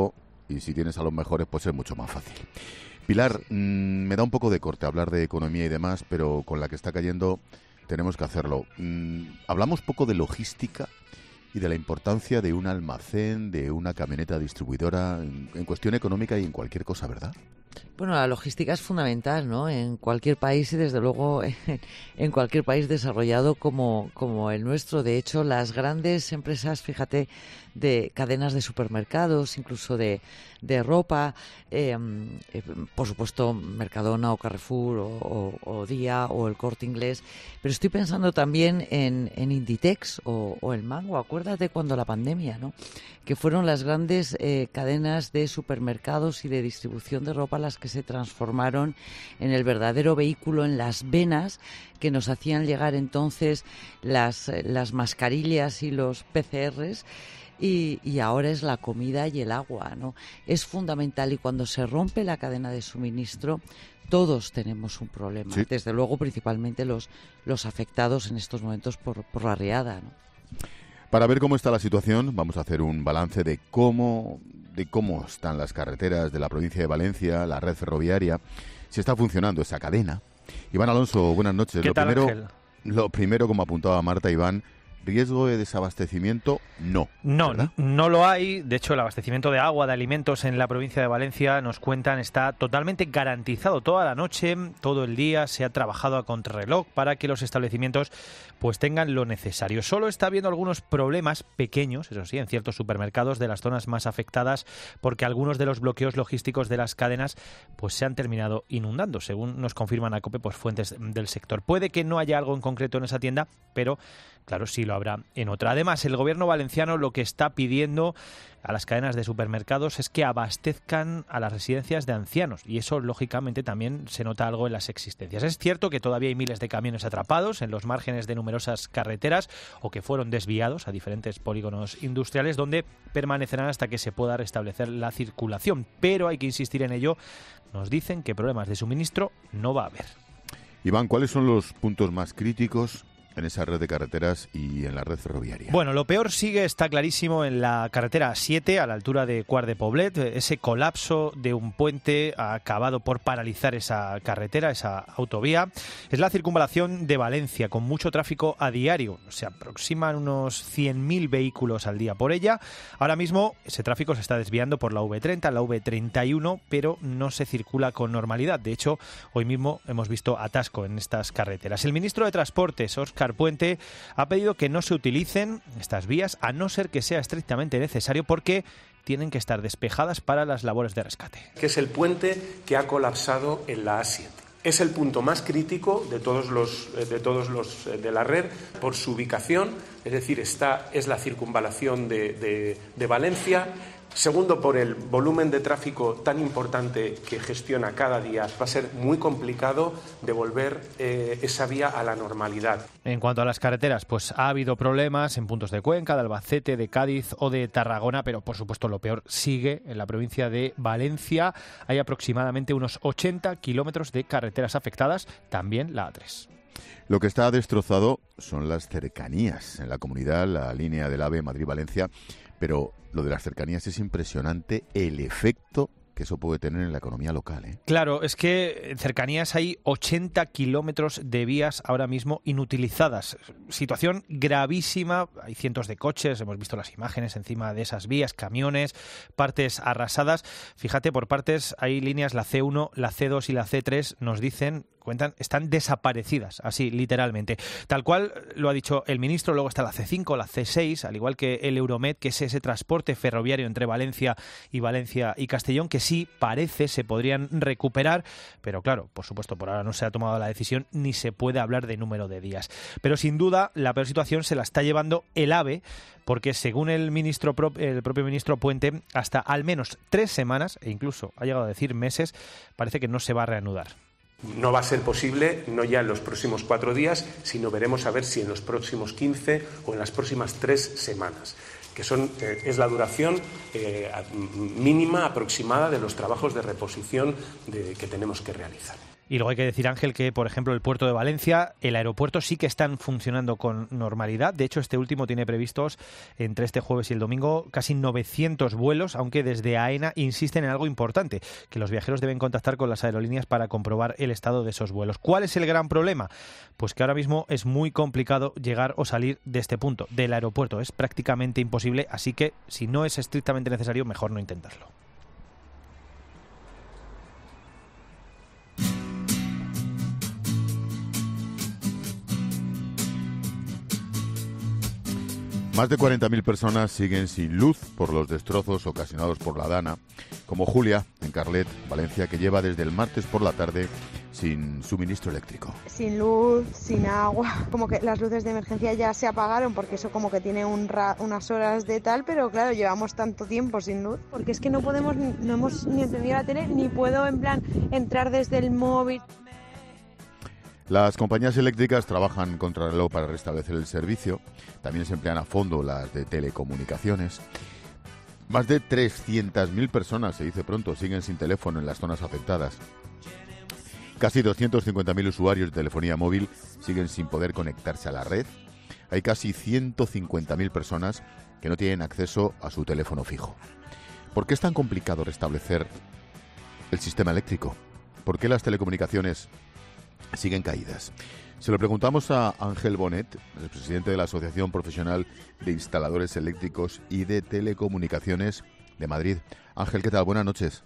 y si tienes a los mejores, pues es mucho más fácil. Pilar, mmm, me da un poco de corte hablar de economía y demás, pero con la que está cayendo tenemos que hacerlo. Mm, hablamos poco de logística y de la importancia de un almacén, de una camioneta distribuidora, en, en cuestión económica y en cualquier cosa, ¿verdad? Bueno, la logística es fundamental, ¿no? En cualquier país y, desde luego, en, en cualquier país desarrollado como, como el nuestro. De hecho, las grandes empresas, fíjate, de cadenas de supermercados, incluso de, de ropa, eh, eh, por supuesto, Mercadona o Carrefour o, o, o Día o el Corte Inglés, pero estoy pensando también en, en Inditex o, o el Mango. Acuérdate cuando la pandemia, ¿no? Que fueron las grandes eh, cadenas de supermercados y de distribución de ropa las que se transformaron en el verdadero vehículo, en las venas que nos hacían llegar entonces las, las mascarillas y los P C Rs. Y, y ahora es la comida y el agua, ¿no? Es fundamental, y cuando se rompe la cadena de suministro, todos tenemos un problema. Sí. Desde luego, principalmente los, los afectados en estos momentos por, por la riada, ¿no? Para ver cómo está la situación, vamos a hacer un balance de cómo, de cómo están las carreteras de la provincia de Valencia, la red ferroviaria, si está funcionando esa cadena. Iván Alonso, buenas noches. ¿Qué lo tal, primero, Ángel? Lo primero, como apuntaba Marta, Iván, riesgo de desabastecimiento, no. No, ¿verdad? no lo hay. De hecho, el abastecimiento de agua, de alimentos en la provincia de Valencia, nos cuentan, está totalmente garantizado. Toda la noche, todo el día, se ha trabajado a contrarreloj para que los establecimientos pues tengan lo necesario. Solo está habiendo algunos problemas pequeños, eso sí, en ciertos supermercados de las zonas más afectadas, porque algunos de los bloqueos logísticos de las cadenas pues se han terminado inundando, según nos confirman a COPE pues fuentes del sector. Puede que no haya algo en concreto en esa tienda, pero claro, sí lo habrá en otra. Además, el gobierno valenciano lo que está pidiendo a las cadenas de supermercados es que abastezcan a las residencias de ancianos, y eso lógicamente también se nota algo en las existencias. Es cierto que todavía hay miles de camiones atrapados en los márgenes de numerosas carreteras o que fueron desviados a diferentes polígonos industriales donde permanecerán hasta que se pueda restablecer la circulación, pero hay que insistir en ello. Nos dicen que problemas de suministro no va a haber. Iván, ¿cuáles son los puntos más críticos en esa red de carreteras y en la red ferroviaria? Bueno, lo peor sigue, está clarísimo, en la carretera siete, a la altura de Quart de Poblet. Ese colapso de un puente ha acabado por paralizar esa carretera, esa autovía. Es la circunvalación de Valencia, con mucho tráfico a diario. Se aproximan unos cien mil vehículos al día por ella. Ahora mismo ese tráfico se está desviando por la V treinta, la V treinta y uno, pero no se circula con normalidad. De hecho, hoy mismo hemos visto atasco en estas carreteras. El ministro de Transportes, Óscar Puente, ha pedido que no se utilicen estas vías a no ser que sea estrictamente necesario, porque tienen que estar despejadas para las labores de rescate. Que es el puente que ha colapsado en la A siete. Es el punto más crítico de todos los de todos los de la red por su ubicación, es decir, está es la circunvalación de, de, de Valencia. Segundo, por el volumen de tráfico tan importante que gestiona cada día, va a ser muy complicado devolver eh, esa vía a la normalidad. En cuanto a las carreteras, pues ha habido problemas en puntos de Cuenca, de Albacete, de Cádiz o de Tarragona, pero por supuesto lo peor sigue en la provincia de Valencia. Hay aproximadamente unos ochenta kilómetros de carreteras afectadas, también la A tres. Lo que está destrozado son las cercanías en la comunidad, la línea del AVE Madrid-Valencia, pero lo de las cercanías es impresionante, el efecto que eso puede tener en la economía local, ¿eh? Claro, es que en cercanías hay ochenta kilómetros de vías ahora mismo inutilizadas. Situación gravísima, hay cientos de coches, hemos visto las imágenes encima de esas vías, camiones, partes arrasadas. Fíjate, por partes hay líneas, la C uno, la C dos y la C tres, nos dicen, cuentan, están desaparecidas, así literalmente. Tal cual lo ha dicho el ministro. Luego está la C cinco, la C seis, al igual que el Euromed, que es ese transporte ferroviario entre Valencia y Valencia y Castellón, que sí parece se podrían recuperar, pero claro, por supuesto, por ahora no se ha tomado la decisión ni se puede hablar de número de días. Pero sin duda la peor situación se la está llevando el AVE, porque según el ministro el propio ministro Puente, hasta al menos tres semanas, e incluso ha llegado a decir meses, parece que no se va a reanudar. No va a ser posible, no ya en los próximos cuatro días, sino veremos a ver si en los próximos quince o en las próximas tres semanas, que son eh, es la duración eh, mínima aproximada de los trabajos de reposición de, que tenemos que realizar. Y luego hay que decir, Ángel, que por ejemplo el puerto de Valencia, el aeropuerto sí que están funcionando con normalidad. De hecho, este último tiene previstos entre este jueves y el domingo casi novecientos vuelos, aunque desde AENA insisten en algo importante, que los viajeros deben contactar con las aerolíneas para comprobar el estado de esos vuelos. ¿Cuál es el gran problema? Pues que ahora mismo es muy complicado llegar o salir de este punto, del aeropuerto. Es prácticamente imposible, así que si no es estrictamente necesario, mejor no intentarlo. Más de cuarenta mil personas siguen sin luz por los destrozos ocasionados por la Dana, como Julia, en Carlet, Valencia, que lleva desde el martes por la tarde sin suministro eléctrico. Sin luz, sin agua, como que las luces de emergencia ya se apagaron porque eso como que tiene un ra- unas horas de tal, pero claro, llevamos tanto tiempo sin luz, porque es que no podemos, no hemos ni encendido la tele, ni puedo en plan entrar desde el móvil. Las compañías eléctricas trabajan contra reloj para restablecer el servicio. También se emplean a fondo las de telecomunicaciones. Más de trescientas mil personas, se dice pronto, siguen sin teléfono en las zonas afectadas. Casi doscientos cincuenta mil usuarios de telefonía móvil siguen sin poder conectarse a la red. Hay casi ciento cincuenta mil personas que no tienen acceso a su teléfono fijo. ¿Por qué es tan complicado restablecer el sistema eléctrico? ¿Por qué las telecomunicaciones siguen caídas? Se lo preguntamos a Ángel Bonet, el presidente de la Asociación Profesional de Instaladores Eléctricos y de Telecomunicaciones de Madrid. Ángel, ¿qué tal? Buenas noches.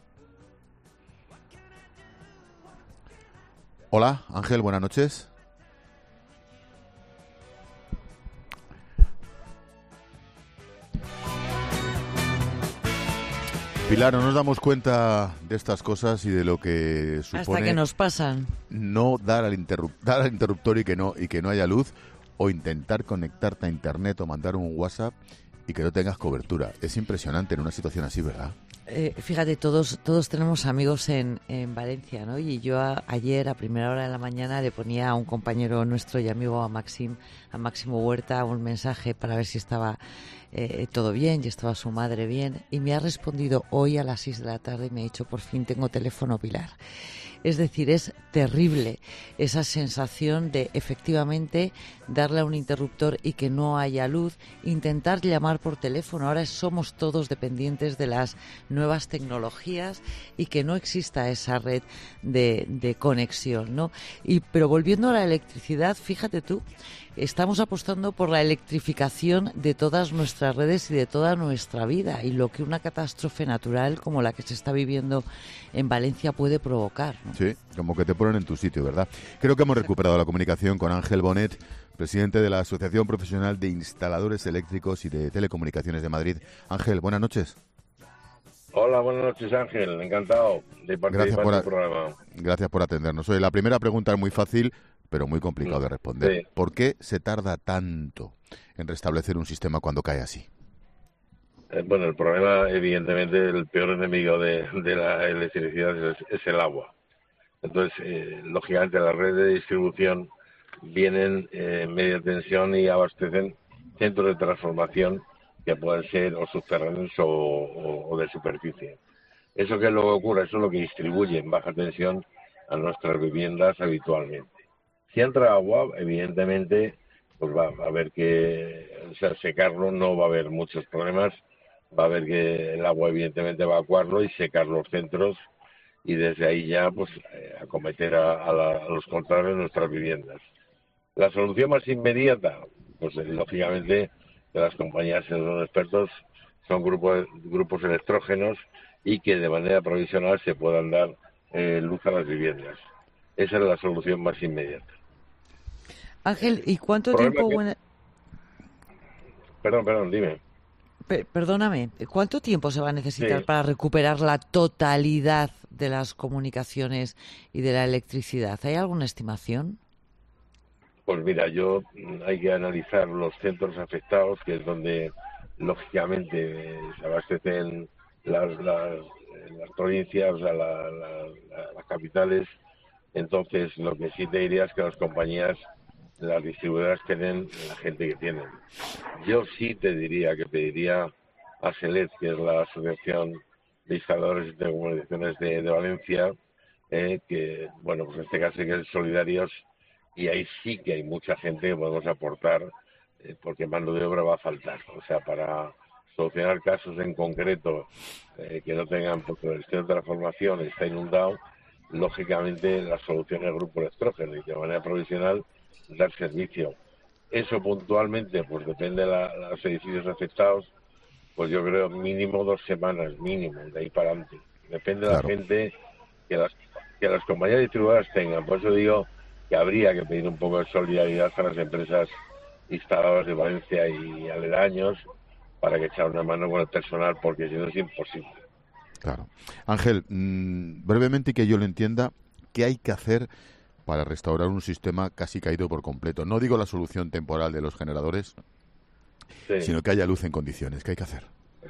Hola, Ángel, buenas noches. Pilar, no nos damos cuenta de estas cosas y de lo que supone hasta que nos pasan. No dar al, interrup- dar al interruptor y que no y que no haya luz, o intentar conectarte a internet o mandar un WhatsApp y que no tengas cobertura. Es impresionante en una situación así, ¿verdad? Eh, fíjate, todos todos tenemos amigos en, en Valencia, ¿no? Y yo a, ayer a primera hora de la mañana le ponía a un compañero nuestro y amigo, a Maxim, a Máximo Huerta, un mensaje para ver si estaba eh, todo bien y estaba su madre bien, y me ha respondido hoy a las seis de la tarde y me ha dicho: por fin tengo teléfono, Pilar. Es decir, es terrible esa sensación de efectivamente darle a un interruptor y que no haya luz, intentar llamar por teléfono. Ahora somos todos dependientes de las nuevas tecnologías y que no exista esa red de, de conexión, ¿no? Y, pero volviendo a la electricidad, fíjate tú, estamos apostando por la electrificación de todas nuestras redes y de toda nuestra vida, y lo que una catástrofe natural como la que se está viviendo en Valencia puede provocar, ¿no? Sí, como que te ponen en tu sitio, ¿verdad? Creo que hemos recuperado la comunicación con Ángel Bonet, presidente de la Asociación Profesional de Instaladores Eléctricos y de Telecomunicaciones de Madrid. Ángel, buenas noches. Hola, buenas noches, Ángel. Encantado de participar en el programa. Gracias por atendernos. Oye, la primera pregunta es muy fácil, pero muy complicado de responder. Sí. ¿Por qué se tarda tanto en restablecer un sistema cuando cae así? Eh, bueno, el problema, evidentemente, el peor enemigo de, de la electricidad es, es el agua. Entonces, eh, lógicamente, las redes de distribución vienen eh, en media tensión y abastecen centros de transformación que pueden ser o subterráneos o, o, o de superficie. ¿Eso qué es lo que ocurre? Eso es lo que distribuye en baja tensión a nuestras viviendas habitualmente. Si entra agua, evidentemente, pues va a haber que, o sea, secarlo, no va a haber muchos problemas. Va a haber que el agua, evidentemente, evacuarlo y secar los centros, y desde ahí ya, pues, eh, acometer a, a, la, a los contrarios de nuestras viviendas. La solución más inmediata, pues, eh, lógicamente, de las compañías que son expertos, son grupos, grupos electrógenos, y que de manera provisional se puedan dar eh, luz a las viviendas. Esa es la solución más inmediata. Ángel, ¿y cuánto tiempo... Que... Buena... Perdón, perdón, dime. P- perdóname, ¿cuánto tiempo se va a necesitar Sí. para recuperar la totalidad de las comunicaciones y de la electricidad? ¿Hay alguna estimación? Pues mira, yo hay que analizar los centros afectados, que es donde lógicamente se abastecen las, las, las provincias, la, la, la, las capitales. Entonces, lo que sí te diría es que las compañías, las distribuidoras, tienen la gente que tienen. Yo sí te diría que pediría a SELET, que es la Asociación de Instaladores y Telecomunicaciones de, de Valencia, eh, que, bueno, pues en este caso hay que ser solidarios y ahí sí que hay mucha gente que podemos aportar eh, porque mano de obra va a faltar. O sea, para solucionar casos en concreto eh, que no tengan, porque el sistema de transformación está inundado, lógicamente la solución es el grupo electrógeno y de manera provisional dar servicio. Eso puntualmente, pues depende de la, los edificios afectados, pues yo creo mínimo dos semanas, mínimo, de ahí para adelante. Depende de claro. la gente que las, que las compañías distribuidoras tengan. Por eso digo que habría que pedir un poco de solidaridad a las empresas instaladoras de Valencia y aledaños para que echar una mano con el personal, porque si no es imposible. Claro. Ángel, mmm, brevemente y que yo lo entienda, ¿qué hay que hacer para restaurar un sistema casi caído por completo? No digo la solución temporal de los generadores, sí. sino que haya luz en condiciones. ¿Qué hay que hacer?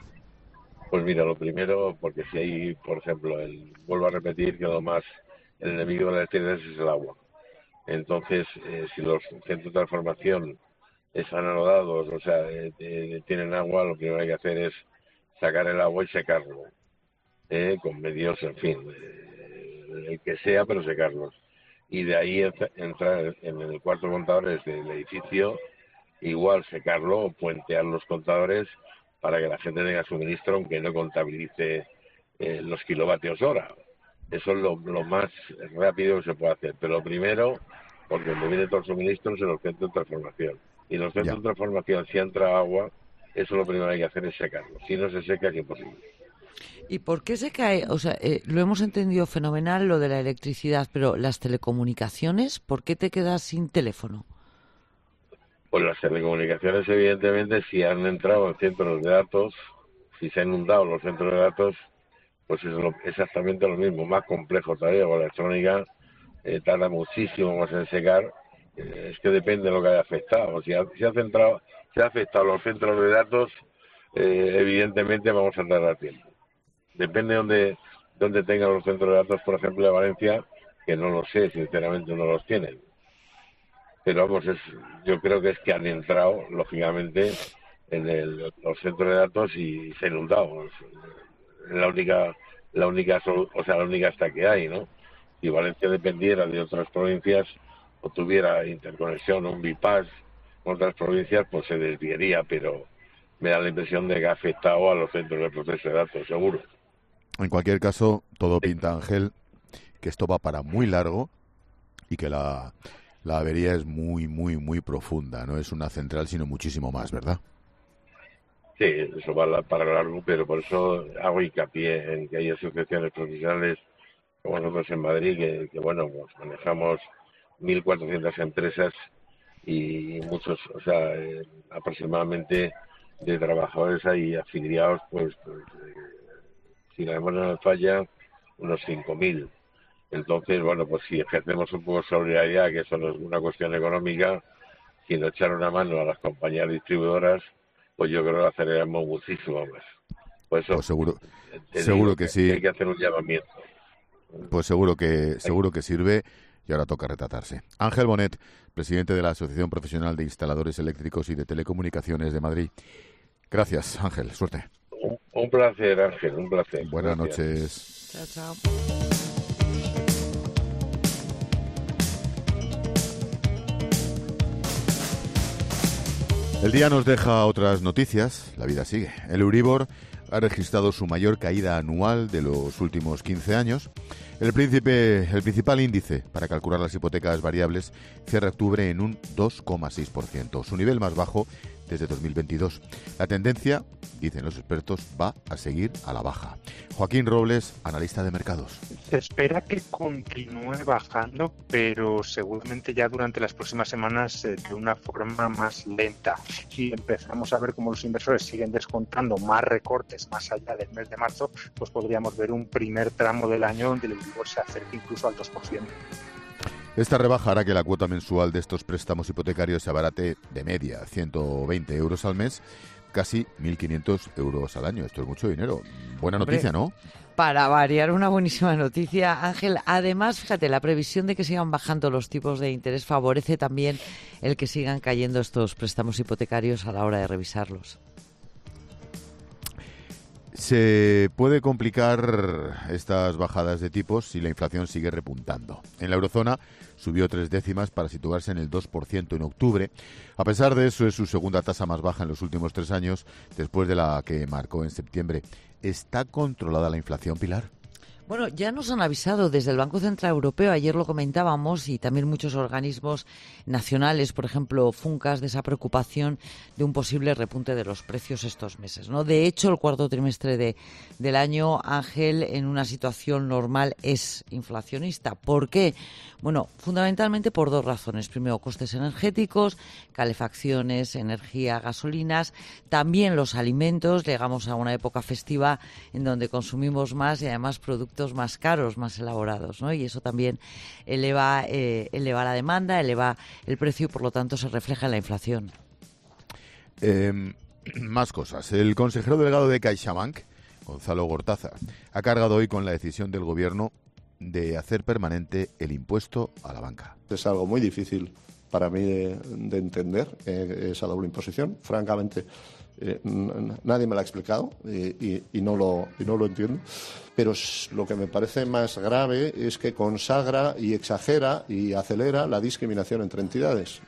Pues mira, lo primero, porque si hay, por ejemplo, el, vuelvo a repetir que lo más, el enemigo de la electricidad es el agua. Entonces, eh, si los centros de transformación están anodados, o sea, eh, eh, tienen agua, lo primero que hay que hacer es sacar el agua y secarlo, eh, con medios, en fin, eh, el que sea, pero secarlos. Y de ahí entrar en el cuarto de contadores del edificio, igual secarlo o puentear los contadores para que la gente tenga suministro, aunque no contabilice eh, los kilovatios hora. Eso es lo, lo más rápido que se puede hacer. Pero lo primero, porque donde viene todo el suministro es en los centros de transformación. Y en los centros ya. de transformación, si entra agua, eso lo primero que hay que hacer es secarlo. Si no se seca, es imposible. ¿Y por qué se cae? O sea, eh, lo hemos entendido fenomenal lo de la electricidad, pero las telecomunicaciones, ¿por qué te quedas sin teléfono? Pues las telecomunicaciones, evidentemente, si han entrado en centros de datos, si se han inundado los centros de datos, pues es lo, exactamente lo mismo, más complejo todavía. Con la electrónica eh, tarda muchísimo más en secar. Eh, es que depende de lo que haya afectado. Si ha, si ha, centrado, si ha afectado los centros de datos, eh, evidentemente vamos a tardar tiempo. Depende de donde, donde tengan los centros de datos, por ejemplo, de Valencia, que no lo sé, sinceramente no los tienen. Pero vamos, es, yo creo que es que han entrado, lógicamente, en el, los centros de datos y se han inundado. Es la única, la única, o sea, la única hasta que hay, ¿no? Si Valencia dependiera de otras provincias o tuviera interconexión o un bypass con otras provincias, pues se desviaría, pero me da la impresión de que ha afectado a los centros de proceso de datos, seguro. En cualquier caso, todo pinta, Ángel, que esto va para muy largo y que la, la avería es muy, muy, muy profunda. No es una central, sino muchísimo más, ¿verdad? Sí, eso va para largo, pero por eso hago hincapié en que hay asociaciones profesionales como nosotros en Madrid, que, que bueno, pues manejamos mil cuatrocientas empresas y muchos, o sea, eh, aproximadamente de trabajadores ahí afiliados, pues, pues eh, si la memoria no falla, unos cinco mil. Entonces, bueno, pues si ejercemos un poco de solidaridad, que eso no es una cuestión económica, sino echar una mano a las compañías distribuidoras, pues yo creo que aceleramos muchísimo más. Pues, eso, pues seguro, seguro que, que sí. Hay que hacer un llamamiento. Pues seguro que seguro que sirve y ahora toca retratarse. Ángel Bonet, presidente de la Asociación Profesional de Instaladores Eléctricos y de Telecomunicaciones de Madrid. Gracias, Ángel. Suerte. Un, un placer, Ángel. Un placer. Buenas Gracias. noches. Chao, chao. El día nos deja otras noticias. La vida sigue. El Euribor ha registrado su mayor caída anual de los últimos quince años. El, príncipe, el principal índice para calcular las hipotecas variables cierra octubre en un dos coma seis por ciento, su nivel más bajo desde dos mil veintidós. La tendencia, dicen los expertos, va a seguir a la baja. Joaquín Robles, analista de mercados. Se espera que continúe bajando, pero seguramente ya durante las próximas semanas eh, de una forma más lenta. Si empezamos a ver cómo los inversores siguen descontando más recortes más allá del mes de marzo, pues podríamos ver un primer tramo del año donde el Euribor se acerque incluso al dos por ciento. Esta rebaja hará que la cuota mensual de estos préstamos hipotecarios se abarate de media ciento veinte euros al mes, casi mil quinientos euros al año. Esto es mucho dinero. Buena Hombre, noticia, ¿no? Para variar, una buenísima noticia, Ángel. Además, fíjate, la previsión de que sigan bajando los tipos de interés favorece también el que sigan cayendo estos préstamos hipotecarios a la hora de revisarlos. Se puede complicar estas bajadas de tipos si la inflación sigue repuntando. En la eurozona subió tres décimas para situarse en el dos por ciento en octubre. A pesar de eso, es su segunda tasa más baja en los últimos tres años, después de la que marcó en septiembre. ¿Está controlada la inflación, Pilar? Bueno, ya nos han avisado desde el Banco Central Europeo, ayer lo comentábamos, y también muchos organismos nacionales, por ejemplo, Funcas, de esa preocupación de un posible repunte de los precios estos meses, ¿no? De hecho, el cuarto trimestre de, del año, Ángel, en una situación normal es inflacionista. ¿Por qué? Bueno, fundamentalmente por dos razones. Primero, costes energéticos, calefacciones, energía, gasolinas, también los alimentos. Llegamos a una época festiva en donde consumimos más y además productos más caros, más elaborados, ¿no? Y eso también eleva, eh, eleva la demanda, eleva el precio y por lo tanto se refleja en la inflación. Eh, más cosas. El consejero delegado de CaixaBank, Gonzalo Gortázar, ha cargado hoy con la decisión del gobierno de hacer permanente el impuesto a la banca. Es algo muy difícil para mí de, de entender, eh, esa doble imposición. Francamente, eh, n- nadie me lo ha explicado y, y, y, no lo, y no lo entiendo. Pero lo que me parece más grave es que consagra y exagera y acelera la discriminación entre entidades.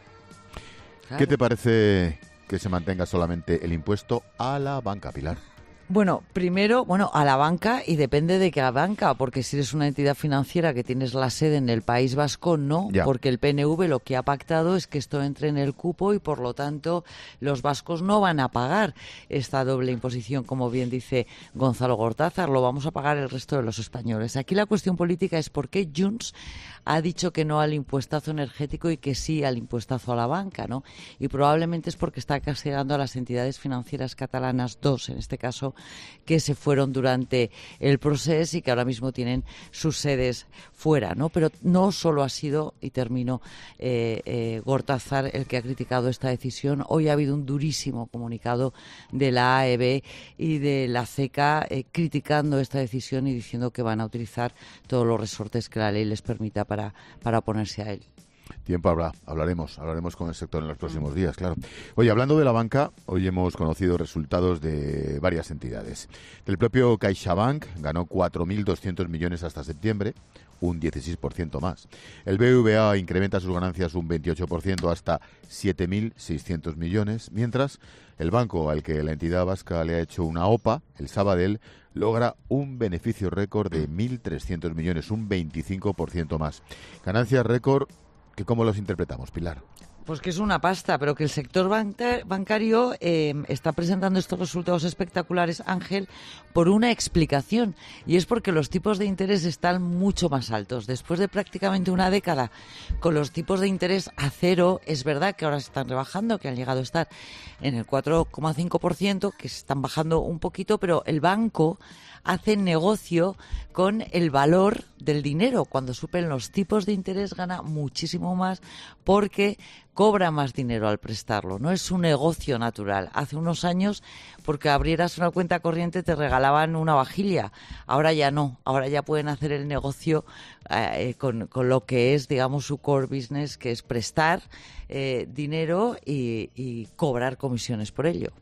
Claro. ¿Qué te parece que se mantenga solamente el impuesto a la banca, Pilar? Bueno, primero, bueno, a la banca, y depende de qué banca, porque si eres una entidad financiera que tienes la sede en el País Vasco, no, ya. Porque el P N V lo que ha pactado es que esto entre en el cupo y por lo tanto los vascos no van a pagar esta doble imposición, como bien dice Gonzalo Gortázar, lo vamos a pagar el resto de los españoles. Aquí la cuestión política es por qué Junts ha dicho que no al impuestazo energético y que sí al impuestazo a la banca, ¿no? Y probablemente es porque está castigando a las entidades financieras catalanas, dos en este caso, que se fueron durante el proceso y que ahora mismo tienen sus sedes fuera, ¿no? Pero no solo ha sido, y termino, eh, eh, Gortázar el que ha criticado esta decisión. Hoy ha habido un durísimo comunicado de la A E B y de la CECA eh, criticando esta decisión y diciendo que van a utilizar todos los resortes que la ley les permita para, para oponerse a él. Tiempo habrá, hablaremos, hablaremos con el sector en los próximos días, claro. Oye, hablando de la banca, hoy hemos conocido resultados de varias entidades. El propio CaixaBank ganó cuatro mil doscientos millones hasta septiembre, un dieciséis por ciento más. El B V A incrementa sus ganancias un veintiocho por ciento hasta siete mil seiscientos millones, mientras el banco al que la entidad vasca le ha hecho una O P A, el Sabadell, logra un beneficio récord de mil trescientos millones, un veinticinco por ciento más. Ganancias récord, que ¿cómo los interpretamos, Pilar? Pues que es una pasta, pero que el sector banca- bancario eh, está presentando estos resultados espectaculares, Ángel, por una explicación, y es porque los tipos de interés están mucho más altos. Después de prácticamente una década con los tipos de interés a cero, es verdad que ahora se están rebajando, que han llegado a estar en el cuatro coma cinco por ciento, que se están bajando un poquito, pero el banco hace negocio con el valor del dinero. Cuando suben los tipos de interés gana muchísimo más porque cobra más dinero al prestarlo. No es un negocio natural. Hace unos años, porque abrieras una cuenta corriente te regalaban una vajilla. Ahora ya no. Ahora ya pueden hacer el negocio eh, con, con lo que es, digamos, su core business, que es prestar eh, dinero y, y cobrar comisiones por ello.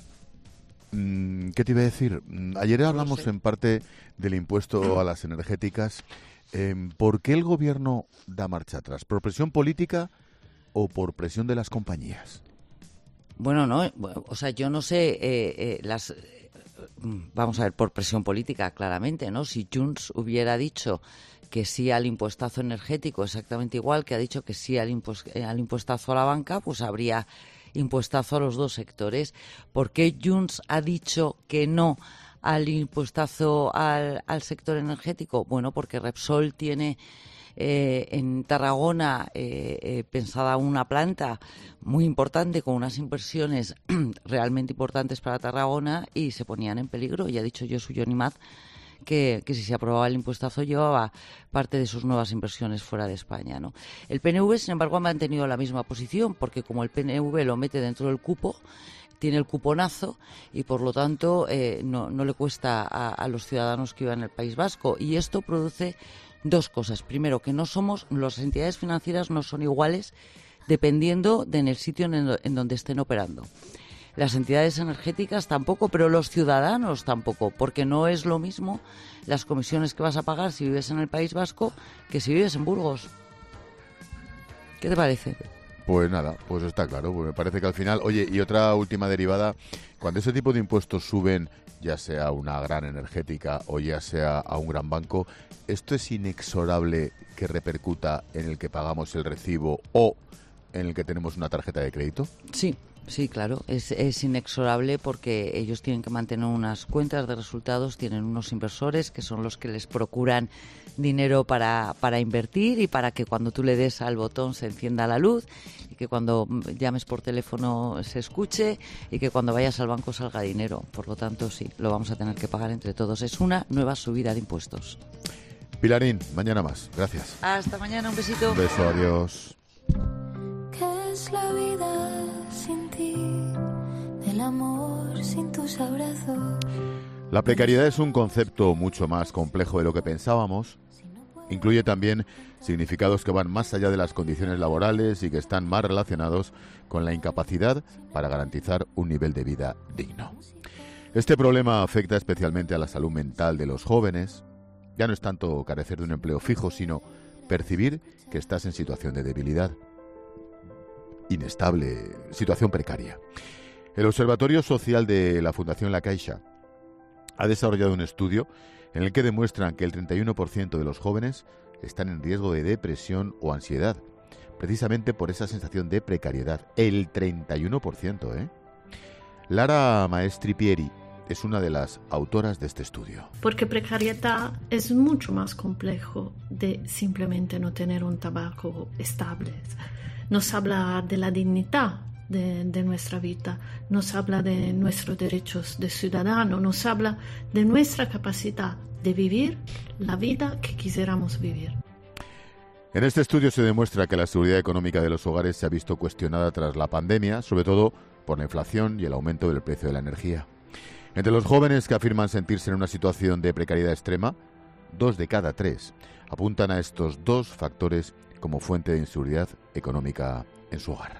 ¿Qué te iba a decir? Ayer hablamos no sé. en parte del impuesto a las energéticas. Eh, ¿Por qué el gobierno da marcha atrás? ¿Por presión política o por presión de las compañías? Bueno, no, o sea, yo no sé, eh, eh, las, eh, vamos a ver, por presión política, claramente, ¿no? Si Junts hubiera dicho que sí al impuestazo energético, exactamente igual que ha dicho que sí al, impuest, eh, al impuestazo a la banca, pues habría impuestazo a los dos sectores. ¿Por qué Junts ha dicho que no al impuestazo al, al sector energético? Bueno, porque Repsol tiene eh, en Tarragona eh, eh, pensada una planta muy importante con unas inversiones realmente importantes para Tarragona y se ponían en peligro. Y ha dicho Josu Yonimaz Que, que si se aprobaba el impuestazo llevaba parte de sus nuevas inversiones fuera de España, ¿no? El P N V, sin embargo, ha mantenido la misma posición porque como el P N V lo mete dentro del cupo, tiene el cuponazo y por lo tanto eh, no, no le cuesta a, a los ciudadanos que vivan en el País Vasco. Y esto produce dos cosas. Primero, que no somos, las entidades financieras no son iguales dependiendo de en el sitio en, el, en donde estén operando. las entidades energéticas tampoco, pero los ciudadanos tampoco, porque no es lo mismo las comisiones que vas a pagar si vives en el País Vasco que si vives en Burgos. ¿Qué te parece? Pues nada, pues está claro. Pues me parece que al final... Oye, y otra última derivada, cuando ese tipo de impuestos suben, ya sea a una gran energética o ya sea a un gran banco, ¿esto es inexorable que repercuta en el que pagamos el recibo o en el que tenemos una tarjeta de crédito? Sí. Sí, claro, es, es inexorable porque ellos tienen que mantener unas cuentas de resultados, tienen unos inversores que son los que les procuran dinero para, para invertir y para que cuando tú le des al botón se encienda la luz y que cuando llames por teléfono se escuche y que cuando vayas al banco salga dinero. Por lo tanto, sí, lo vamos a tener que pagar entre todos. Es una nueva subida de impuestos. Pilarín, mañana más. Gracias. Hasta mañana, un besito. Un beso, adiós. ¿Qué es la vida sin ti? Del amor sin tus abrazos. La precariedad es un concepto mucho más complejo de lo que pensábamos. Incluye también significados que van más allá de las condiciones laborales y que están más relacionados con la incapacidad para garantizar un nivel de vida digno. Este problema afecta especialmente a la salud mental de los jóvenes. Ya no es tanto carecer de un empleo fijo, sino percibir que estás en situación de debilidad, inestable, situación precaria. El Observatorio Social de la Fundación La Caixa ha desarrollado un estudio en el que demuestran que el treinta y uno por ciento de los jóvenes están en riesgo de depresión o ansiedad, precisamente por esa sensación de precariedad. El treinta y uno por ciento, ¿eh? Lara Maestri Pieri es una de las autoras de este estudio. Porque precariedad es mucho más complejo de simplemente no tener un trabajo estable. Nos habla de la dignidad de, de nuestra vida, nos habla de nuestros derechos de ciudadano, nos habla de nuestra capacidad de vivir la vida que quisiéramos vivir. En este estudio se demuestra que la seguridad económica de los hogares se ha visto cuestionada tras la pandemia, sobre todo por la inflación y el aumento del precio de la energía. Entre los jóvenes que afirman sentirse en una situación de precariedad extrema, dos de cada tres apuntan a estos dos factores como fuente de inseguridad económica en su hogar.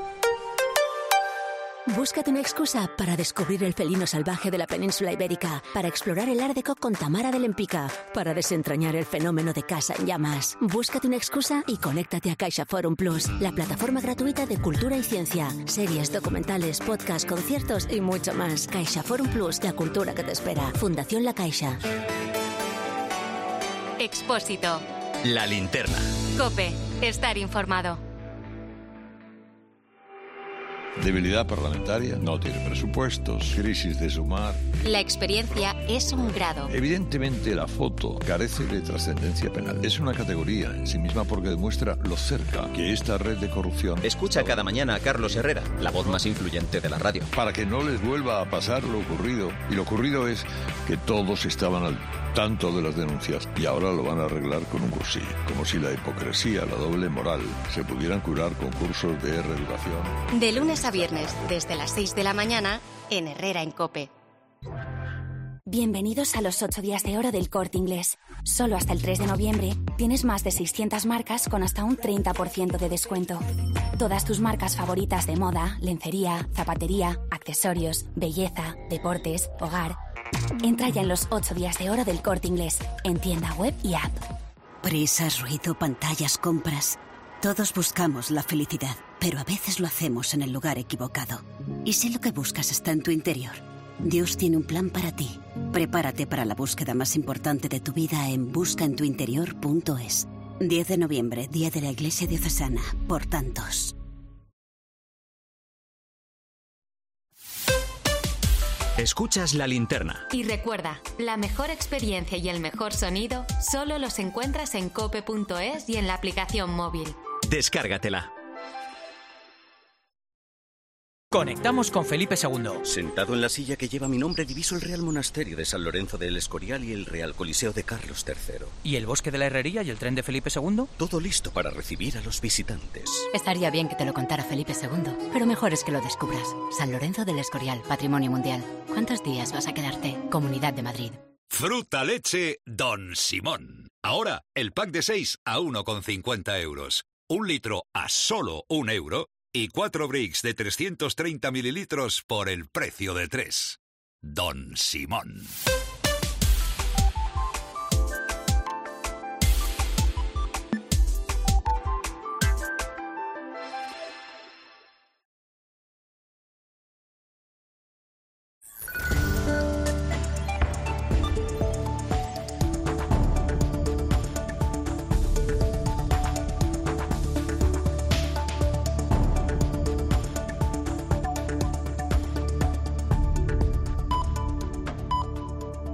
Búscate una excusa para descubrir el felino salvaje de la península ibérica, para explorar el Art Deco con Tamara de Lempicka, para desentrañar el fenómeno de Casa en Llamas. Búscate una excusa y conéctate a CaixaForum Plus, la plataforma gratuita de cultura y ciencia, series, documentales, podcasts, conciertos y mucho más. CaixaForum Plus, la cultura que te espera. Fundación La Caixa. Expósito. La linterna. COPE. Estar informado. Debilidad parlamentaria, no tiene presupuestos, crisis de Sumar. La experiencia es un grado. Evidentemente la foto carece de trascendencia penal. Es una categoría en sí misma porque demuestra lo cerca que esta red de corrupción... Escucha cada mañana a Carlos Herrera, la voz más influyente de la radio. Para que no les vuelva a pasar lo ocurrido. Y lo ocurrido es que todos estaban al tanto de las denuncias y ahora lo van a arreglar con un cursillo. Como si la hipocresía, la doble moral, se pudieran curar con cursos de reeducación. De lunes a viernes, desde las seis de la mañana, en Herrera en COPE. Bienvenidos a los ocho días de oro del Corte Inglés. Solo hasta el tres de noviembre tienes más de seiscientas marcas con hasta un treinta por ciento de descuento. Todas tus marcas favoritas de moda, lencería, zapatería, accesorios, belleza, deportes, hogar. Entra ya en los ocho días de oro del Corte Inglés, en tienda web y app. Prisas, ruido, pantallas, compras. Todos buscamos la felicidad, pero a veces lo hacemos en el lugar equivocado. Y si lo que buscas está en tu interior, Dios tiene un plan para ti. Prepárate para la búsqueda más importante de tu vida en busca en tu interior punto es. diez de noviembre, Día de la Iglesia Diocesana, por tantos. Escuchas La Linterna. Y recuerda, la mejor experiencia y el mejor sonido solo los encuentras en cope punto es y en la aplicación móvil. Descárgatela. Conectamos con Felipe segundo. Sentado en la silla que lleva mi nombre, diviso el Real Monasterio de San Lorenzo del Escorial y el Real Coliseo de Carlos tercero. ¿Y el Bosque de la Herrería y el tren de Felipe segundo? Todo listo para recibir a los visitantes. Estaría bien que te lo contara Felipe segundo, pero mejor es que lo descubras. San Lorenzo del Escorial, Patrimonio Mundial. ¿Cuántos días vas a quedarte? Comunidad de Madrid. Fruta leche Don Simón. Ahora, el pack de seis a uno con cincuenta euros. Un litro a solo un euro. Y cuatro Brix de trescientos treinta mililitros por el precio de tres. Don Simón.